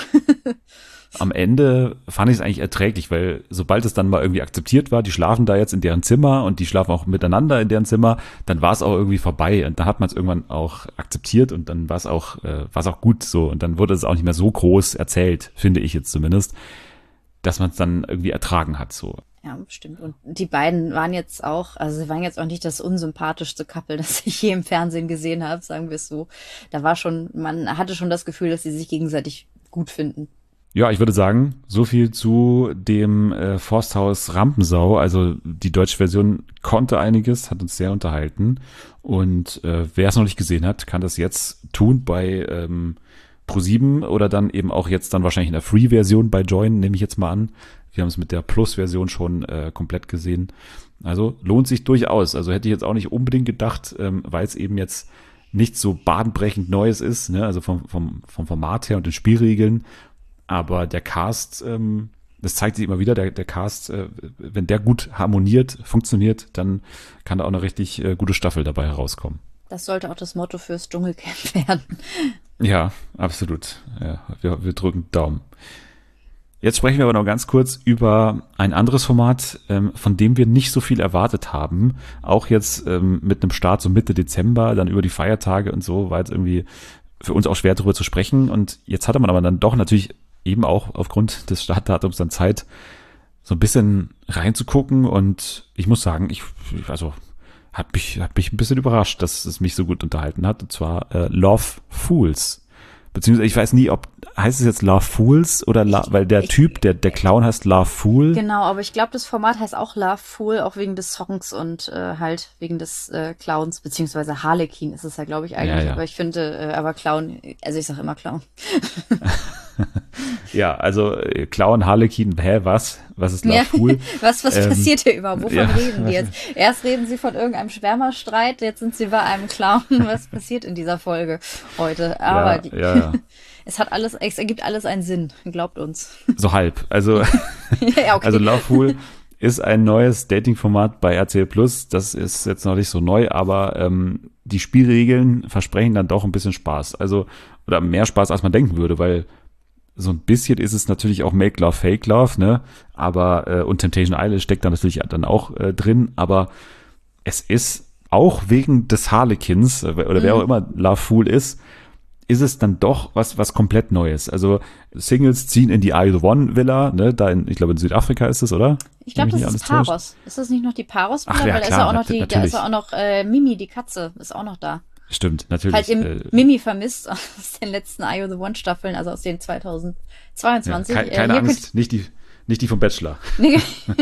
Am Ende fand ich es eigentlich erträglich, weil sobald es dann mal irgendwie akzeptiert war, die schlafen da jetzt in deren Zimmer und die schlafen auch miteinander in deren Zimmer, dann war es auch irgendwie vorbei und dann hat man es irgendwann auch akzeptiert und dann war es auch, äh, war es auch gut so und dann wurde es auch nicht mehr so groß erzählt, finde ich jetzt zumindest, dass man es dann irgendwie ertragen hat so. Ja, stimmt. Und die beiden waren jetzt auch, also sie waren jetzt auch nicht das unsympathischste Couple, das ich je im Fernsehen gesehen habe, sagen wir es so. Da war schon, man hatte schon das Gefühl, dass sie sich gegenseitig gut finden. Ja, ich würde sagen, so viel zu dem äh, Forsthaus Rampensau. Also die deutsche Version konnte einiges, hat uns sehr unterhalten. Und äh, wer es noch nicht gesehen hat, kann das jetzt tun bei ähm, ProSieben oder dann eben auch jetzt dann wahrscheinlich in der Free-Version bei Join, nehme ich jetzt mal an. Wir haben es mit der Plus-Version schon äh, komplett gesehen. Also lohnt sich durchaus. Also hätte ich jetzt auch nicht unbedingt gedacht, ähm, weil es eben jetzt nicht so bahnbrechend Neues ist, ne? Also vom, vom, vom Format her und den Spielregeln. Aber der Cast, ähm, das zeigt sich immer wieder, der, der Cast, äh, wenn der gut harmoniert, funktioniert, dann kann da auch eine richtig äh, gute Staffel dabei herauskommen. Das sollte auch das Motto fürs Dschungelcamp werden. Ja, absolut. Ja, wir, wir drücken Daumen. Jetzt sprechen wir aber noch ganz kurz über ein anderes Format, ähm, von dem wir nicht so viel erwartet haben. Auch jetzt ähm, mit einem Start so Mitte Dezember, dann über die Feiertage und so, war jetzt irgendwie für uns auch schwer darüber zu sprechen. Und jetzt hatte man aber dann doch natürlich eben auch aufgrund des Startdatums dann Zeit, so ein bisschen reinzugucken. Und ich muss sagen, ich, also, hat mich, hat mich ein bisschen überrascht, dass es mich so gut unterhalten hat. Und zwar äh, Love Fools. Beziehungsweise ich weiß nie, ob, heißt es jetzt Love Fools oder, La, weil der ich, Typ, der, der Clown heißt Love Fool. Genau, aber ich glaube, das Format heißt auch Love Fool, auch wegen des Songs und äh, halt wegen des äh, Clowns, beziehungsweise Harlequin ist es ja, glaube ich, eigentlich. Ja, ja. Aber ich finde, äh, aber Clown, also ich sag immer Clown. Ja, also äh, Clown, Harlequin, hä, was? Was ist Love Ja, Fool? was, was Ähm, passiert hier überhaupt? Wovon ja. reden die jetzt? Erst reden sie von irgendeinem Schwärmerstreit, jetzt sind sie bei einem Clown. Was passiert in dieser Folge heute? Aber Ja, die, ja, ja. es hat alles, es ergibt alles einen Sinn, glaubt uns. So halb. Also, Ja, okay. also Love Fool ist ein neues Dating-Format bei R T L Plus. Das ist jetzt noch nicht so neu, aber ähm, die Spielregeln versprechen dann doch ein bisschen Spaß. Also, oder mehr Spaß, als man denken würde, weil so ein bisschen ist es natürlich auch Make Love, Fake Love, ne? Aber, äh, und Temptation Island steckt da natürlich dann auch äh, drin, aber es ist auch wegen des Harlequins, äh, oder wer Mhm. auch immer Love Fool ist, ist es dann doch was was komplett Neues. Also Singles ziehen in die I the One Villa, ne, da in, ich glaube in Südafrika ist es, oder? Ich glaube, Wenn das mich ist nicht alles täuscht. Paros. Ist das nicht noch die Paros? Ach ja, Weil da ist klar, ja auch noch nat- die, da natürlich. ist ja auch noch äh, Mimi, die Katze, ist auch noch da. Stimmt, natürlich. Falls ihr äh, Mimi vermisst aus den letzten I O The One Staffeln, also aus den zweitausendzweiundzwanzig. ja, kei- äh, keine hier Angst, nicht die nicht die vom Bachelor. Nee.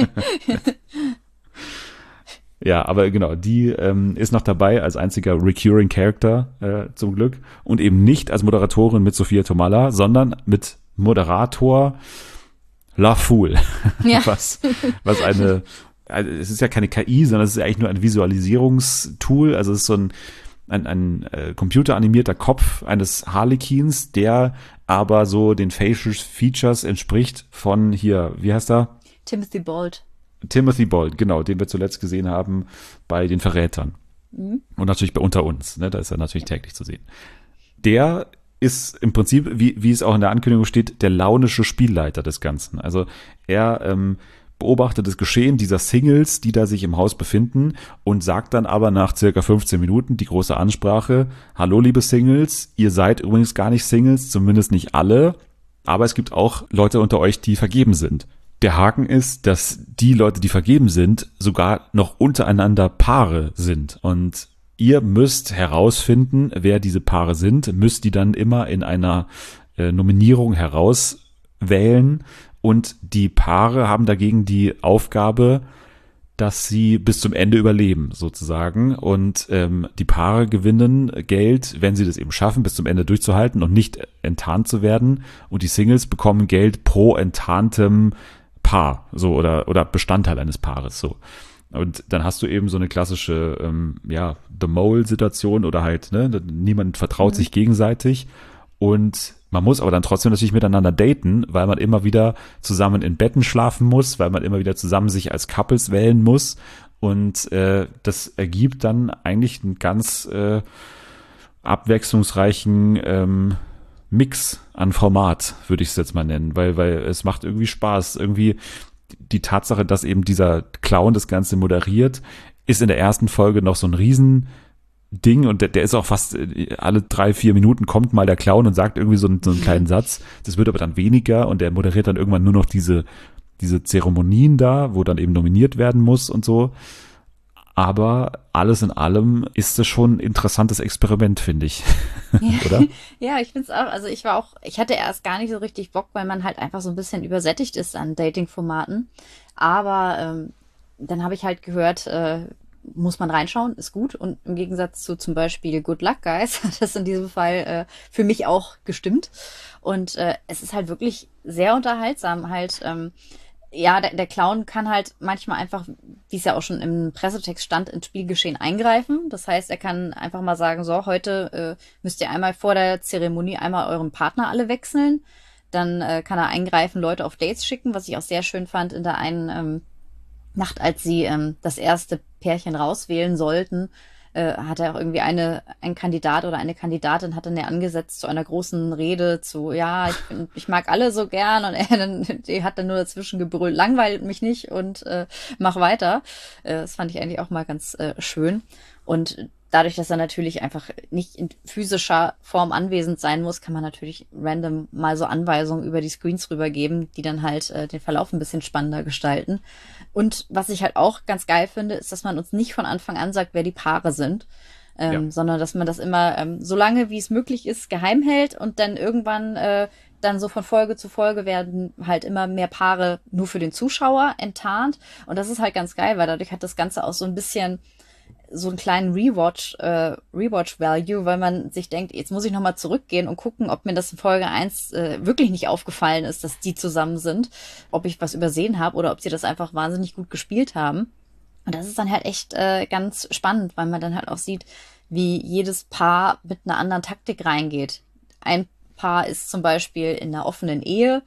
Ja, aber genau, die ähm, ist noch dabei als einziger Recurring Character äh, zum Glück und eben nicht als Moderatorin mit Sophia Tomalla, sondern mit Moderator Love Fool. Ja. was, was eine, also es ist ja keine K I, sondern es ist ja eigentlich nur ein Visualisierungstool. Also es ist so ein, ein, ein äh, computeranimierter Kopf eines Harlequins, der aber so den Facial Features entspricht von hier, wie heißt er? Timothy Bolt. Timothy Bolt, genau, den wir zuletzt gesehen haben bei den Verrätern. Mhm. Und natürlich bei Unter uns, ne, da ist er natürlich täglich zu sehen. Der ist im Prinzip, wie, wie es auch in der Ankündigung steht, der launische Spielleiter des Ganzen. Also er ähm, beobachtet das Geschehen dieser Singles, die da sich im Haus befinden und sagt dann aber nach circa fünfzehn Minuten die große Ansprache: Hallo liebe Singles, ihr seid übrigens gar nicht Singles, zumindest nicht alle, aber es gibt auch Leute unter euch, die vergeben sind. Der Haken ist, dass die Leute, die vergeben sind, sogar noch untereinander Paare sind. Und ihr müsst herausfinden, wer diese Paare sind, müsst die dann immer in einer äh, Nominierung herauswählen. Und die Paare haben dagegen die Aufgabe, dass sie bis zum Ende überleben, sozusagen. Und ähm, die Paare gewinnen Geld, wenn sie das eben schaffen, bis zum Ende durchzuhalten und nicht enttarnt zu werden. Und die Singles bekommen Geld pro enttarntem Paar, so, oder, oder Bestandteil eines Paares, so. Und dann hast du eben so eine klassische, ähm, ja, The Mole-Situation oder halt, ne, niemand vertraut mhm. sich gegenseitig. Und man muss aber dann trotzdem natürlich miteinander daten, weil man immer wieder zusammen in Betten schlafen muss, weil man immer wieder zusammen sich als Couples wählen muss. Und äh, das ergibt dann eigentlich einen ganz äh, abwechslungsreichen ähm, Mix an Format, würde ich es jetzt mal nennen, weil, weil es macht irgendwie Spaß. Irgendwie die Tatsache, dass eben dieser Clown das Ganze moderiert, ist in der ersten Folge noch so ein riesen Ding und der, der ist auch fast alle drei, vier Minuten kommt mal der Clown und sagt irgendwie so einen, so einen kleinen Satz. Das wird aber dann weniger und der moderiert dann irgendwann nur noch diese, diese Zeremonien da, wo dann eben nominiert werden muss und so. Aber alles in allem ist es schon ein interessantes Experiment, finde ich. Ja. Oder? Ja, ich finde es auch, also ich war auch, ich hatte erst gar nicht so richtig Bock, weil man halt einfach so ein bisschen übersättigt ist an Dating-Formaten. Aber ähm, dann habe ich halt gehört, äh, muss man reinschauen, ist gut. Und im Gegensatz zu zum Beispiel Good Luck Guys hat das in diesem Fall äh, für mich auch gestimmt. Und äh, es ist halt wirklich sehr unterhaltsam. Halt, ähm, ja, der, der Clown kann halt manchmal einfach, wie es ja auch schon im Pressetext stand, ins Spielgeschehen eingreifen. Das heißt, er kann einfach mal sagen, so, heute äh, müsst ihr einmal vor der Zeremonie einmal euren Partner alle wechseln. Dann äh, kann er eingreifen, Leute auf Dates schicken, was ich auch sehr schön fand in der einen ähm, Nacht, als sie ähm, das erste Pärchen rauswählen sollten, äh, hat er auch irgendwie eine, ein Kandidat oder eine Kandidatin hat dann ja angesetzt zu einer großen Rede zu, ja, ich, bin, ich mag alle so gern und er dann, die hat dann nur dazwischen gebrüllt, langweilt mich nicht und äh, mach weiter. Äh, das fand ich eigentlich auch mal ganz äh, schön. Und dadurch, dass er natürlich einfach nicht in physischer Form anwesend sein muss, kann man natürlich random mal so Anweisungen über die Screens rübergeben, die dann halt äh, den Verlauf ein bisschen spannender gestalten. Und was ich halt auch ganz geil finde, ist, dass man uns nicht von Anfang an sagt, wer die Paare sind, ähm, ja. sondern dass man das immer ähm, so lange, wie es möglich ist, geheim hält und dann irgendwann äh, dann so von Folge zu Folge werden halt immer mehr Paare nur für den Zuschauer enttarnt. Und das ist halt ganz geil, weil dadurch hat das Ganze auch so ein bisschen so einen kleinen Rewatch, äh, Rewatch-Value, weil man sich denkt, jetzt muss ich nochmal zurückgehen und gucken, ob mir das in Folge eins äh, wirklich nicht aufgefallen ist, dass die zusammen sind, ob ich was übersehen habe oder ob sie das einfach wahnsinnig gut gespielt haben. Und das ist dann halt echt äh, ganz spannend, weil man dann halt auch sieht, wie jedes Paar mit einer anderen Taktik reingeht. Ein Paar ist zum Beispiel in einer offenen Ehe,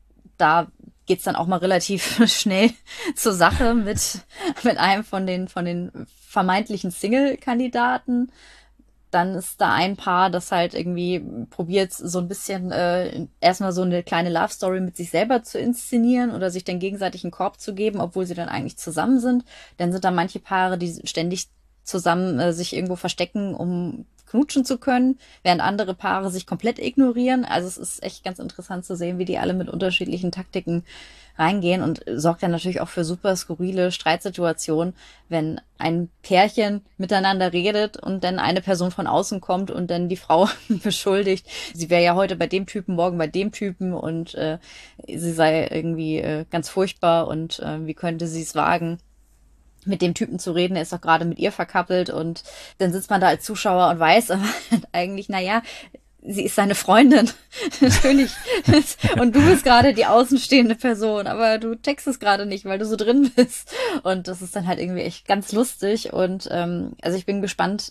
da geht's dann auch mal relativ schnell zur Sache mit, mit einem von den, von den vermeintlichen Single-Kandidaten. Dann ist da ein Paar, das halt irgendwie probiert, so ein bisschen äh, erstmal so eine kleine Love-Story mit sich selber zu inszenieren oder sich dann gegenseitig einen Korb zu geben, obwohl sie dann eigentlich zusammen sind. Dann sind da manche Paare, die ständig zusammen äh, sich irgendwo verstecken, um knutschen zu können, während andere Paare sich komplett ignorieren. Also es ist echt ganz interessant zu sehen, wie die alle mit unterschiedlichen Taktiken reingehen und sorgt dann natürlich auch für super skurrile Streitsituationen, wenn ein Pärchen miteinander redet und dann eine Person von außen kommt und dann die Frau beschuldigt, sie wäre ja heute bei dem Typen, morgen bei dem Typen und äh, sie sei irgendwie äh, ganz furchtbar und äh, wie könnte sie es wagen, mit dem Typen zu reden, er ist doch gerade mit ihr verkappelt und dann sitzt man da als Zuschauer und weiß aber eigentlich, naja, sie ist seine Freundin, natürlich. Und du bist gerade die außenstehende Person, aber du textest gerade nicht, weil du so drin bist. Und das ist dann halt irgendwie echt ganz lustig. Und ähm, also ich bin gespannt,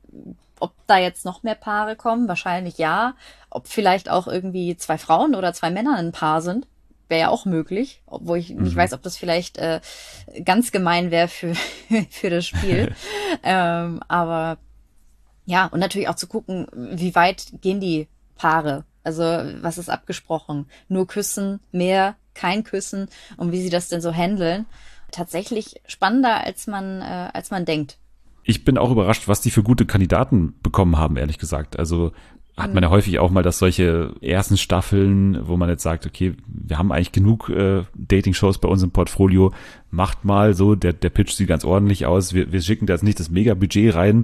ob da jetzt noch mehr Paare kommen. Wahrscheinlich ja. Ob vielleicht auch irgendwie zwei Frauen oder zwei Männer ein Paar sind. Wäre ja auch möglich, obwohl ich nicht mhm. weiß, ob das vielleicht äh, ganz gemein wäre für für das Spiel. ähm, aber ja, und natürlich auch zu gucken, wie weit gehen die Paare? Also was ist abgesprochen? Nur küssen, mehr, kein Küssen und wie sie das denn so handeln. Tatsächlich spannender, als man äh, als man denkt. Ich bin auch überrascht, was die für gute Kandidaten bekommen haben, ehrlich gesagt. Also hat man ja häufig auch mal, dass solche ersten Staffeln, wo man jetzt sagt, okay, wir haben eigentlich genug äh, Dating-Shows bei uns im Portfolio, macht mal so, der der Pitch sieht ganz ordentlich aus, wir, wir schicken da jetzt nicht das Mega-Budget rein,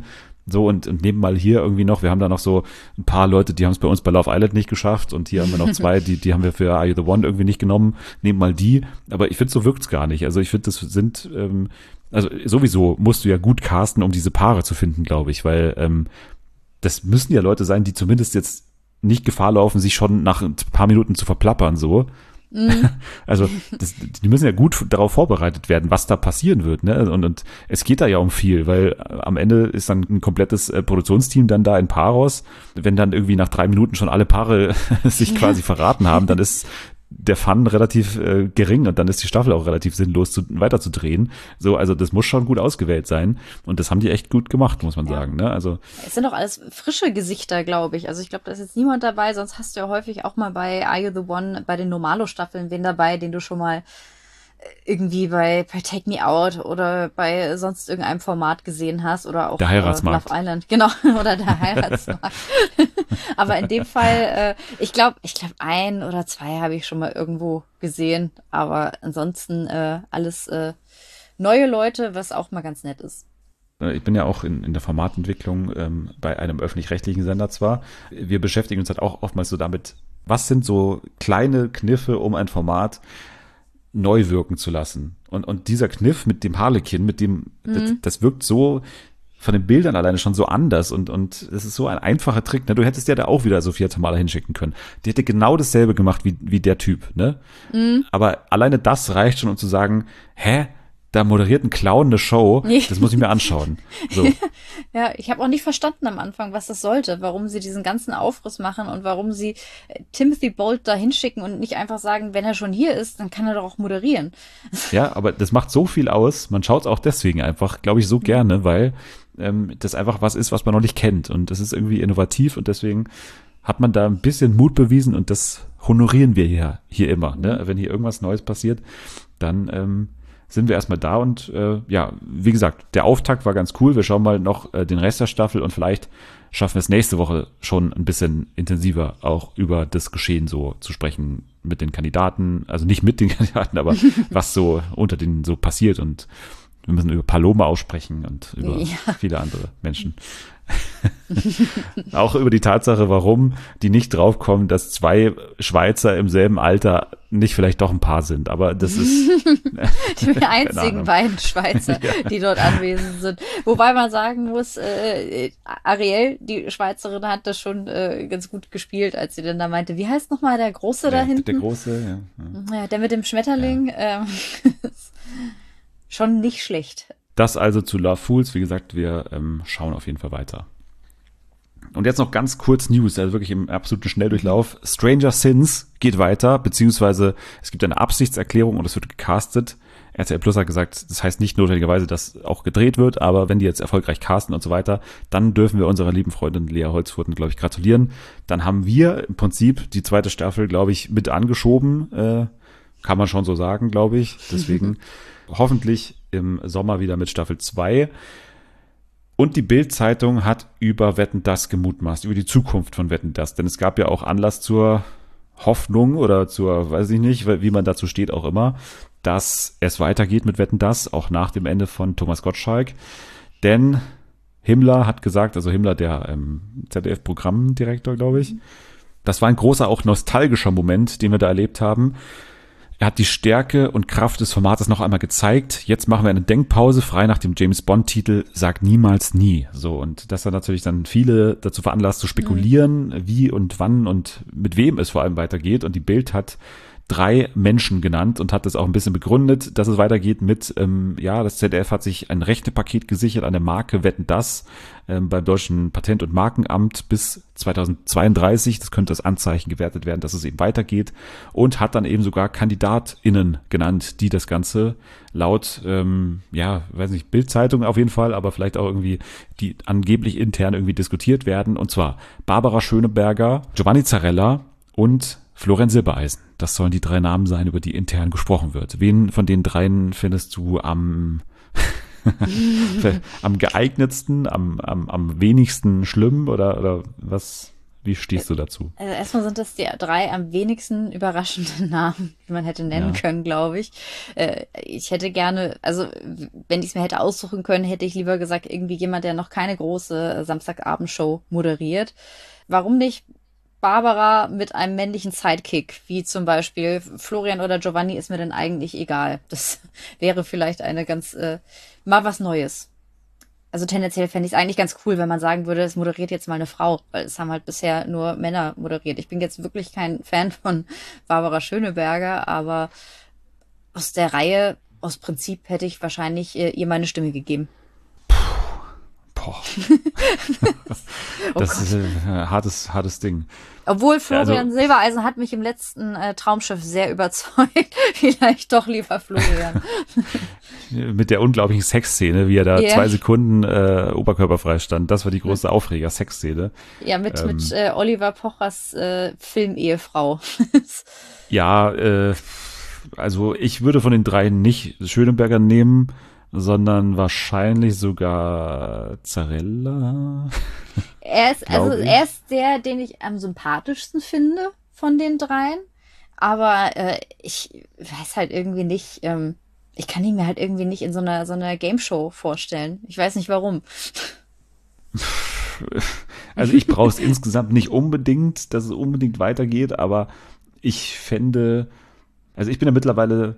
So, und, und nehmen mal hier irgendwie noch, wir haben da noch so ein paar Leute, die haben es bei uns bei Love Island nicht geschafft und hier haben wir noch zwei, die die haben wir für Are You The One irgendwie nicht genommen, nehmen mal die, aber ich finde, so wirkt's gar nicht. Also ich finde, das sind, ähm, also sowieso musst du ja gut casten, um diese Paare zu finden, glaube ich, weil ähm, das müssen ja Leute sein, die zumindest jetzt nicht Gefahr laufen, sich schon nach ein paar Minuten zu verplappern, so. Mm. Also das, die müssen ja gut darauf vorbereitet werden, was da passieren wird, ne? Und, und es geht da ja um viel, weil am Ende ist dann ein komplettes äh, Produktionsteam dann da in Paros. Wenn dann irgendwie nach drei Minuten schon alle Paare sich quasi verraten haben, dann ist der Fun relativ äh, gering und dann ist die Staffel auch relativ sinnlos zu, weiterzudrehen. So, also das muss schon gut ausgewählt sein und das haben die echt gut gemacht, muss man ja. sagen. Ne? Also es sind doch alles frische Gesichter, glaube ich. Also ich glaube, da ist jetzt niemand dabei, sonst hast du ja häufig auch mal bei Are You The One, bei den Normalo-Staffeln wen dabei, den du schon mal irgendwie bei, bei Take Me Out oder bei sonst irgendeinem Format gesehen hast oder auch der Heiratsmarkt. Äh, Love Island, genau, oder der Heiratsmarkt. Aber in dem Fall, äh, ich glaube, ich glaube ein oder zwei habe ich schon mal irgendwo gesehen, aber ansonsten äh, alles äh, neue Leute, was auch mal ganz nett ist. Ich bin ja auch in, in der Formatentwicklung ähm, bei einem öffentlich-rechtlichen Sender zwar. Wir beschäftigen uns halt auch oftmals so damit, was sind so kleine Kniffe, um ein Format neu wirken zu lassen. Und, und dieser Kniff mit dem Harlekin, mit dem, mhm. das, das wirkt so von den Bildern alleine schon so anders und, und es ist so ein einfacher Trick. Ne? Du hättest ja da auch wieder Sophia Tomala hinschicken können. Die hätte genau dasselbe gemacht wie, wie der Typ, ne? Mhm. Aber alleine das reicht schon, um zu sagen, hä? Da moderiert ein Clown eine Show, das muss ich mir anschauen. So. Ja, ich habe auch nicht verstanden am Anfang, was das sollte, warum sie diesen ganzen Aufriss machen und warum sie Timothy Bolt da hinschicken und nicht einfach sagen, wenn er schon hier ist, dann kann er doch auch moderieren. Ja, aber das macht so viel aus, man schaut es auch deswegen einfach, glaube ich, so gerne, weil ähm, das einfach was ist, was man noch nicht kennt und das ist irgendwie innovativ und deswegen hat man da ein bisschen Mut bewiesen und das honorieren wir hier, hier immer. Ne? Wenn hier irgendwas Neues passiert, dann ähm, sind wir erstmal da und äh, ja, wie gesagt, der Auftakt war ganz cool. Wir schauen mal noch äh, den Rest der Staffel und vielleicht schaffen wir es nächste Woche schon ein bisschen intensiver auch über das Geschehen so zu sprechen mit den Kandidaten, also nicht mit den Kandidaten, aber was so unter denen so passiert und wir müssen über Paloma aussprechen und über ja. viele andere Menschen. Auch über die Tatsache, warum die nicht draufkommen, dass zwei Schweizer im selben Alter nicht vielleicht doch ein Paar sind. Aber das ist die einzigen beiden Schweizer, ja. die dort anwesend sind. Wobei man sagen muss, äh, Ariel, die Schweizerin, hat das schon äh, ganz gut gespielt, als sie dann da meinte, wie heißt nochmal der Große da ja, hinten? Der Große, ja. ja. ja der mit dem Schmetterling. Ja. Ähm, schon nicht schlecht. Das also zu Love Fools. Wie gesagt, wir ähm, schauen auf jeden Fall weiter. Und jetzt noch ganz kurz News, also wirklich im absoluten Schnelldurchlauf. Stranger Things geht weiter, beziehungsweise es gibt eine Absichtserklärung und es wird gecastet. R T L Plus hat gesagt, das heißt nicht notwendigerweise, dass auch gedreht wird, aber wenn die jetzt erfolgreich casten und so weiter, dann dürfen wir unserer lieben Freundin Lea Holzfurten, glaube ich, gratulieren. Dann haben wir im Prinzip die zweite Staffel, glaube ich, mit angeschoben. Äh, kann man schon so sagen, glaube ich. Deswegen hoffentlich im Sommer wieder mit Staffel zwei. Und die Bild-Zeitung hat über Wetten, dass gemutmaßt, über die Zukunft von Wetten, dass. Denn es gab ja auch Anlass zur Hoffnung oder zur, weiß ich nicht, wie man dazu steht auch immer, dass es weitergeht mit Wetten, dass, auch nach dem Ende von Thomas Gottschalk. Denn Himmler hat gesagt, also Himmler, der ähm, Z D F-Programmdirektor, glaube ich, das war ein großer, auch nostalgischer Moment, den wir da erlebt haben. Er hat die Stärke und Kraft des Formates noch einmal gezeigt. Jetzt machen wir eine Denkpause, frei nach dem James-Bond-Titel Sag niemals nie. So, und das hat natürlich dann viele dazu veranlasst zu spekulieren, mhm. wie und wann und mit wem es vor allem weitergeht. Und die Bild hat drei Menschen genannt und hat das auch ein bisschen begründet, dass es weitergeht mit, ähm, ja, das Z D F hat sich ein Rechtepaket gesichert an der Marke Wetten, dass ähm, beim Deutschen Patent- und Markenamt bis zweitausendzweiunddreißig, das könnte das Anzeichen gewertet werden, dass es eben weitergeht und hat dann eben sogar KandidatInnen genannt, die das Ganze laut, ähm, ja, weiß nicht, Bild-Zeitung auf jeden Fall, aber vielleicht auch irgendwie, die angeblich intern irgendwie diskutiert werden, und zwar Barbara Schöneberger, Giovanni Zarella und Florian Silbereisen. Das sollen die drei Namen sein, über die intern gesprochen wird. Wen von den dreien findest du am am geeignetsten, am, am, am wenigsten schlimm oder, oder was, Wie stehst du dazu? Also erstmal sind das die drei am wenigsten überraschenden Namen, die man hätte nennen Ja. können, glaube ich. Äh, ich hätte gerne, also wenn ich es mir hätte aussuchen können, hätte ich lieber gesagt, irgendwie jemand, der noch keine große Samstagabendshow moderiert. Warum nicht Barbara mit einem männlichen Sidekick, wie zum Beispiel Florian oder Giovanni, ist mir denn eigentlich egal. Das wäre vielleicht eine ganz, äh, mal was Neues. Also tendenziell fände ich es eigentlich ganz cool, wenn man sagen würde, es moderiert jetzt mal eine Frau, weil es haben halt bisher nur Männer moderiert. Ich bin jetzt wirklich kein Fan von Barbara Schöneberger, aber aus der Reihe, aus Prinzip hätte ich wahrscheinlich äh, ihr meine Stimme gegeben. Boah. Oh Das Gott. ist ein hartes, hartes Ding. Obwohl Florian Also- Silbereisen hat mich im letzten äh, Traumschiff sehr überzeugt. Vielleicht doch lieber Florian. Mit der unglaublichen Sexszene, wie er da Ja. zwei Sekunden äh, oberkörperfrei stand. Das war die große Aufreger-Sexszene. Ja, mit, Ähm. mit äh, Oliver Pochers äh, Filmehefrau. Ja, äh, also ich würde von den dreien nicht Schöneberger nehmen, sondern wahrscheinlich sogar Zarella. Er ist, Glaub also ich. er ist der, den ich am sympathischsten finde von den dreien. Aber äh, ich weiß halt irgendwie nicht, ähm, ich kann ihn mir halt irgendwie nicht in so einer so einer Game-Show vorstellen. Ich weiß nicht warum. Also ich brauche es insgesamt nicht unbedingt, dass es unbedingt weitergeht, aber ich fände, also ich bin ja mittlerweile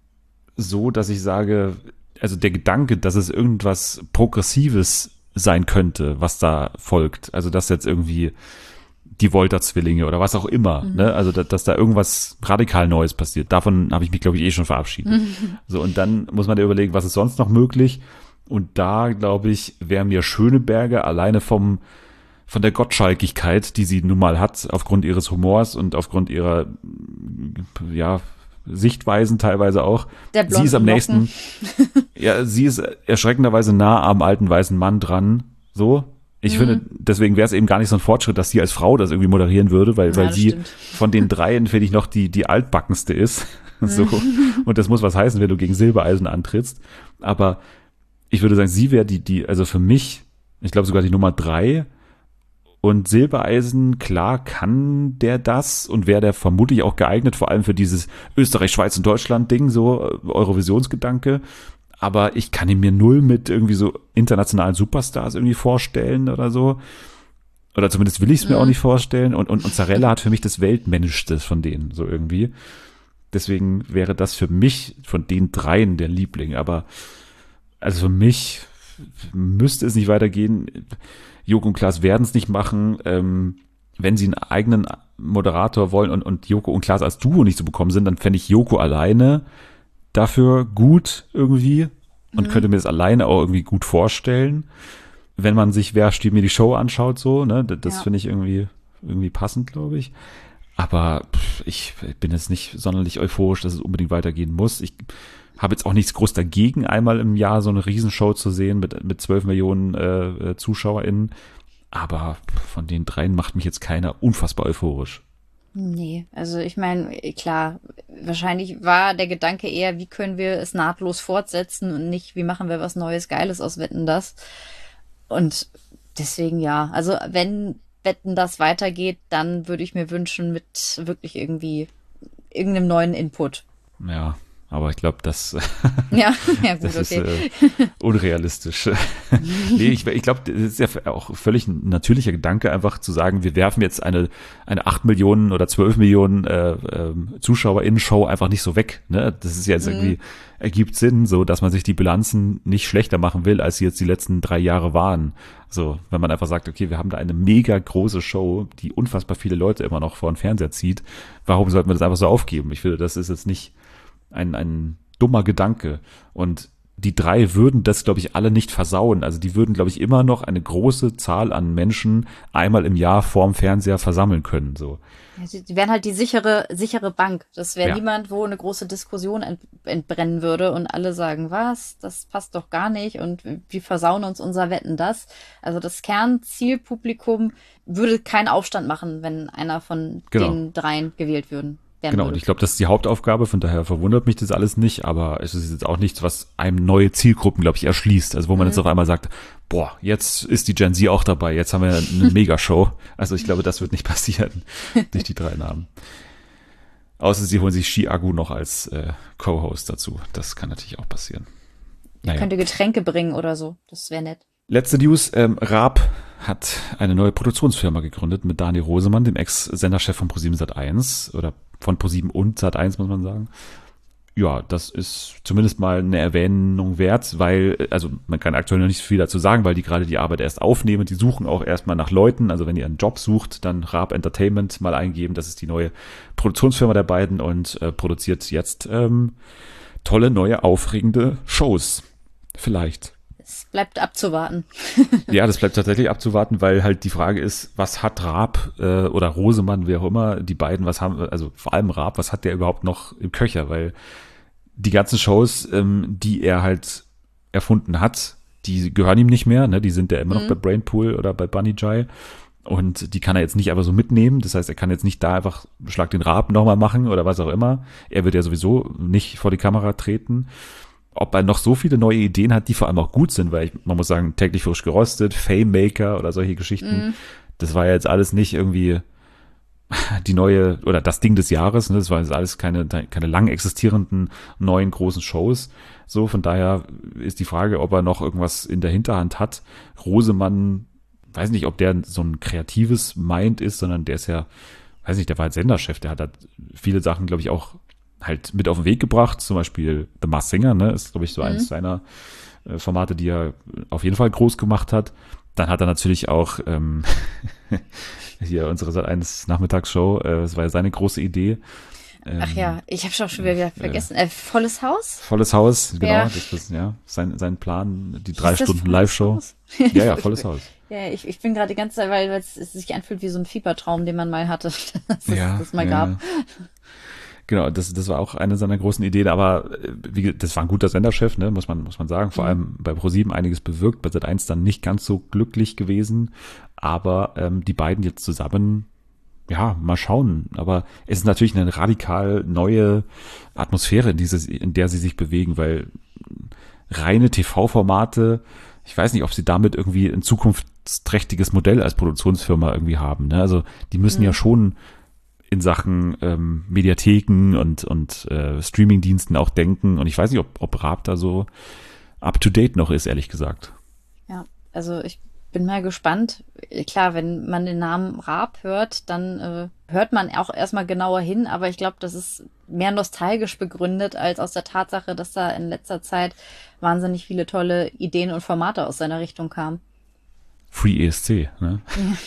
so, dass ich sage, also der Gedanke, dass es irgendwas Progressives sein könnte, was da folgt, also dass jetzt irgendwie die Volta-Zwillinge oder was auch immer, Mhm. ne, also dass, dass da irgendwas radikal Neues passiert, davon habe ich mich, glaube ich, eh schon verabschiedet. Mhm. So, und dann muss man ja überlegen, was ist sonst noch möglich, und da, glaube ich, wäre mir Schöneberger alleine vom von der Gottschalkigkeit, die sie nun mal hat, aufgrund ihres Humors und aufgrund ihrer, ja, Sichtweisen teilweise auch. Der Sie ist am blonden nächsten, ja, sie ist erschreckenderweise nah am alten weißen Mann dran, so. Ich Mhm. finde, deswegen wäre es eben gar nicht so ein Fortschritt, dass sie als Frau das irgendwie moderieren würde, weil, Ja, weil das sie stimmt. von den dreien, finde ich, noch die, die altbackenste ist. So. Und das muss was heißen, wenn du gegen Silbereisen antrittst. Aber ich würde sagen, sie wäre die, die, also für mich, ich glaube sogar die Nummer drei. Und Silbereisen, klar kann der das und wäre der vermutlich auch geeignet, vor allem für dieses Österreich, Schweiz und Deutschland-Ding, so äh, Eurovisionsgedanke. Aber ich kann ihn mir null mit irgendwie so internationalen Superstars irgendwie vorstellen oder so. Oder zumindest will ich es mir Mhm. auch nicht vorstellen. Und, und, und Zarella hat für mich das Weltmännischste von denen, so irgendwie. Deswegen wäre das für mich von den dreien der Liebling. Aber also für mich müsste es nicht weitergehen. Joko und Klaas werden es nicht machen. Ähm, wenn sie einen eigenen Moderator wollen und, und Joko und Klaas als Duo nicht zu bekommen sind, dann fände ich Joko alleine dafür gut irgendwie und Mhm. könnte mir das alleine auch irgendwie gut vorstellen. Wenn man sich Wer stiehlt mir die Show anschaut, so, ne, das, das Ja. finde ich irgendwie, irgendwie passend, glaube ich. Aber pff, ich bin jetzt nicht sonderlich euphorisch, dass es unbedingt weitergehen muss. Ich habe jetzt auch nichts groß dagegen, einmal im Jahr so eine Riesenshow zu sehen mit, mit zwölf Millionen äh, ZuschauerInnen. Aber von den dreien macht mich jetzt keiner unfassbar euphorisch. Nee, also ich meine, klar, wahrscheinlich war der Gedanke eher, wie können wir es nahtlos fortsetzen und nicht, wie machen wir was Neues, Geiles aus Wetten, das. Und deswegen ja, also wenn Wetten, das weitergeht, dann würde ich mir wünschen mit wirklich irgendwie irgendeinem neuen Input. Ja, aber ich glaube, das, Ja, ja gut, das okay. ist äh, unrealistisch. Nee, ich, ich glaube, das ist ja auch völlig ein natürlicher Gedanke, einfach zu sagen, wir werfen jetzt eine, eine acht Millionen oder zwölf Millionen äh, äh, ZuschauerInnen-Show einfach nicht so weg. Ne? Das ist ja jetzt Mhm. irgendwie, ergibt Sinn, so dass man sich die Bilanzen nicht schlechter machen will, als sie jetzt die letzten drei Jahre waren. So, wenn man einfach sagt, okay, wir haben da eine mega große Show, die unfassbar viele Leute immer noch vor den Fernseher zieht. Warum sollten wir das einfach so aufgeben? Ich finde, das ist jetzt nicht ein, ein dummer Gedanke. Und die drei würden das, glaube ich, alle nicht versauen. Also die würden, glaube ich, immer noch eine große Zahl an Menschen einmal im Jahr vorm Fernseher versammeln können. So. Die wären halt die sichere, sichere Bank. Das wäre Ja. niemand, wo eine große Diskussion ent, entbrennen würde und alle sagen, was, das passt doch gar nicht und wir versauen uns unser Wetten, das. Also das Kernzielpublikum würde keinen Aufstand machen, wenn einer von Genau. den dreien gewählt würden. werden Genau, würde. und ich glaube, das ist die Hauptaufgabe, von daher verwundert mich das alles nicht, aber es ist jetzt auch nichts, was einem neue Zielgruppen, glaube ich, erschließt. Also wo man Mhm. jetzt auf einmal sagt, boah, jetzt ist die Gen Z auch dabei, jetzt haben wir eine Megashow. Also ich glaube, das wird nicht passieren durch die drei Namen. Außer sie holen sich Chiagu noch als äh, Co-Host dazu. Das kann natürlich auch passieren. Naja. Könnte Getränke bringen oder so. Das wäre nett. Letzte News, ähm, Raab hat eine neue Produktionsfirma gegründet mit Daniel Rosemann, dem Ex-Senderchef von ProSieben Sat eins oder von ProSieben und Sat eins, muss man sagen. Ja, das ist zumindest mal eine Erwähnung wert, weil, also man kann aktuell noch nicht so viel dazu sagen, weil die gerade die Arbeit erst aufnehmen. Die suchen auch erstmal nach Leuten. Also wenn ihr einen Job sucht, dann Raab Entertainment mal eingeben. Das ist die neue Produktionsfirma der beiden und äh, produziert jetzt ähm, tolle, neue, aufregende Shows. Vielleicht. Es bleibt abzuwarten. Ja, das bleibt tatsächlich abzuwarten, weil halt die Frage ist, was hat Raab äh, oder Rosemann, wer auch immer, die beiden, was haben, also vor allem Raab, was hat der überhaupt noch im Köcher? Weil die ganzen Shows, ähm, die er halt erfunden hat, die gehören ihm nicht mehr, ne? Die sind ja immer noch Mhm. bei Brainpool oder bei Bunny Jai und die kann er jetzt nicht einfach so mitnehmen. Das heißt, er kann jetzt nicht da einfach Schlag den Raab nochmal machen oder was auch immer. Er wird ja sowieso nicht vor die Kamera treten. Ob er noch so viele neue Ideen hat, die vor allem auch gut sind, weil ich, man muss sagen, täglich frisch gerostet, Fame Maker oder solche Geschichten, Mhm. das war ja jetzt alles nicht irgendwie die neue oder das Ding des Jahres, ne? Das war jetzt alles keine, keine lang existierenden neuen großen Shows. So, von daher ist die Frage, ob er noch irgendwas in der Hinterhand hat. Rosemann, weiß nicht, ob der so ein kreatives Mind ist, sondern der ist ja, weiß nicht, der war halt Senderchef, der hat halt viele Sachen, glaube ich, auch halt mit auf den Weg gebracht, zum Beispiel The Masked Singer, ne, ist, glaube ich, so Mhm. eines seiner äh, Formate, die er auf jeden Fall groß gemacht hat. Dann hat er natürlich auch ähm, hier unsere Sat eins Nachmittagsshow, äh, das war ja seine große Idee. Ähm, Ach ja, ich habe schon schon wieder vergessen. Äh, volles Haus? Volles Haus, genau, Ja. das ist ja sein, sein Plan, die drei Hieß das Stunden volles Live-Show. Haus? Ja, ja, volles Haus. Ja, ich, ich bin gerade die ganze Zeit, weil weil es, es sich anfühlt wie so ein Fiebertraum, den man mal hatte, dass es Ja, das mal ja. gab. Genau, das, das war auch eine seiner großen Ideen, aber äh, wie, ge- das war ein guter Senderchef, ne, muss man, muss man sagen. Vor Mhm. allem bei ProSieben einiges bewirkt, bei Sat eins dann nicht ganz so glücklich gewesen. Aber ähm, die beiden jetzt zusammen, ja, mal schauen. Aber es ist natürlich eine radikal neue Atmosphäre, in, dieses, in der sie sich bewegen, weil reine T V-Formate, ich weiß nicht, ob sie damit irgendwie ein zukunftsträchtiges Modell als Produktionsfirma irgendwie haben. Ne? Also die müssen Mhm. ja schon in Sachen ähm, Mediatheken und, und äh, Streamingdiensten auch denken. Und ich weiß nicht, ob, ob Raab da so up-to-date noch ist, ehrlich gesagt. Ja, also ich bin mal gespannt. Klar, wenn man den Namen Raab hört, dann äh, hört man auch erstmal genauer hin, aber ich glaube, das ist mehr nostalgisch begründet als aus der Tatsache, dass da in letzter Zeit wahnsinnig viele tolle Ideen und Formate aus seiner Richtung kamen. Free E S C, ne?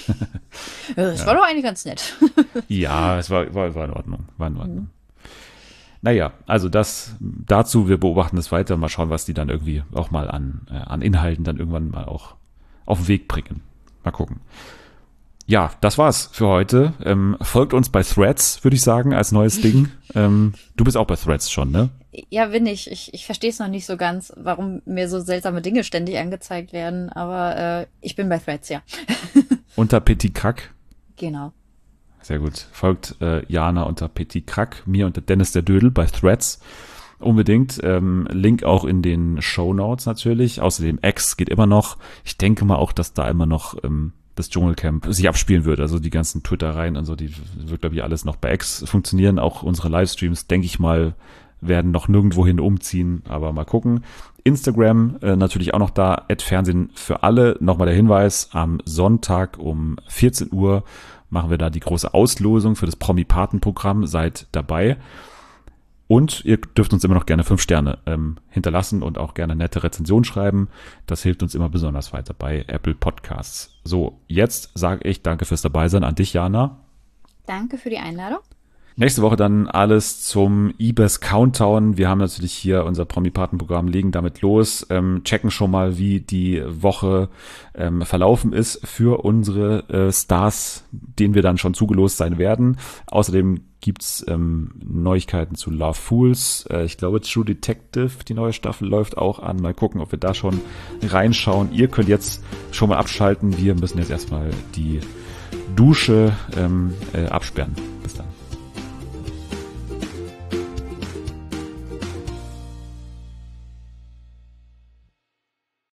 Das Ja. war doch eigentlich ganz nett. Ja, es war, war, war in Ordnung. War in Ordnung. Naja, also das dazu, wir beobachten das weiter, mal schauen, was die dann irgendwie auch mal an, äh, an Inhalten dann irgendwann mal auch auf den Weg bringen. Mal gucken. Ja, das war's für heute. Ähm, folgt uns bei Threads, würde ich sagen, als neues Ding. ähm, du bist auch bei Threads schon, ne? Ja, bin ich. Ich, ich verstehe es noch nicht so ganz, warum mir so seltsame Dinge ständig angezeigt werden, aber äh, ich bin bei Threads, ja. Unter Petit Crack. Genau. Sehr gut. Folgt äh, Jana unter Petit Crack, mir unter Dennis der Dödel bei Threads. Unbedingt. Ähm, Link auch in den Shownotes natürlich. Außerdem X geht immer noch. Ich denke mal auch, dass da immer noch ähm, das Dschungelcamp sich abspielen wird. Also die ganzen Twitter-Reihen und so, die wird, glaube ich, alles noch bei X funktionieren. Auch unsere Livestreams, denke ich mal, werden noch nirgendwohin umziehen, aber mal gucken. Instagram äh, natürlich auch noch da, at Fernsehen für alle. Nochmal der Hinweis, am Sonntag um vierzehn Uhr machen wir da die große Auslosung für das Promi-Paten-Programm. Seid dabei. Und ihr dürft uns immer noch gerne fünf Sterne ähm, hinterlassen und auch gerne nette Rezensionen schreiben. Das hilft uns immer besonders weiter bei Apple Podcasts. So, jetzt sage ich danke fürs Dabeisein an dich, Jana. Danke für die Einladung. Nächste Woche dann alles zum I B E S Countdown. Wir haben natürlich hier unser Promi-Paten-Programm, legen damit los, ähm, checken schon mal, wie die Woche ähm, verlaufen ist für unsere äh, Stars, denen wir dann schon zugelost sein werden. Außerdem gibt's ähm, Neuigkeiten zu Love Fools. Äh, ich glaube, True Detective, die neue Staffel läuft auch an. Mal gucken, ob wir da schon reinschauen. Ihr könnt jetzt schon mal abschalten. Wir müssen jetzt erstmal die Dusche ähm, äh, absperren.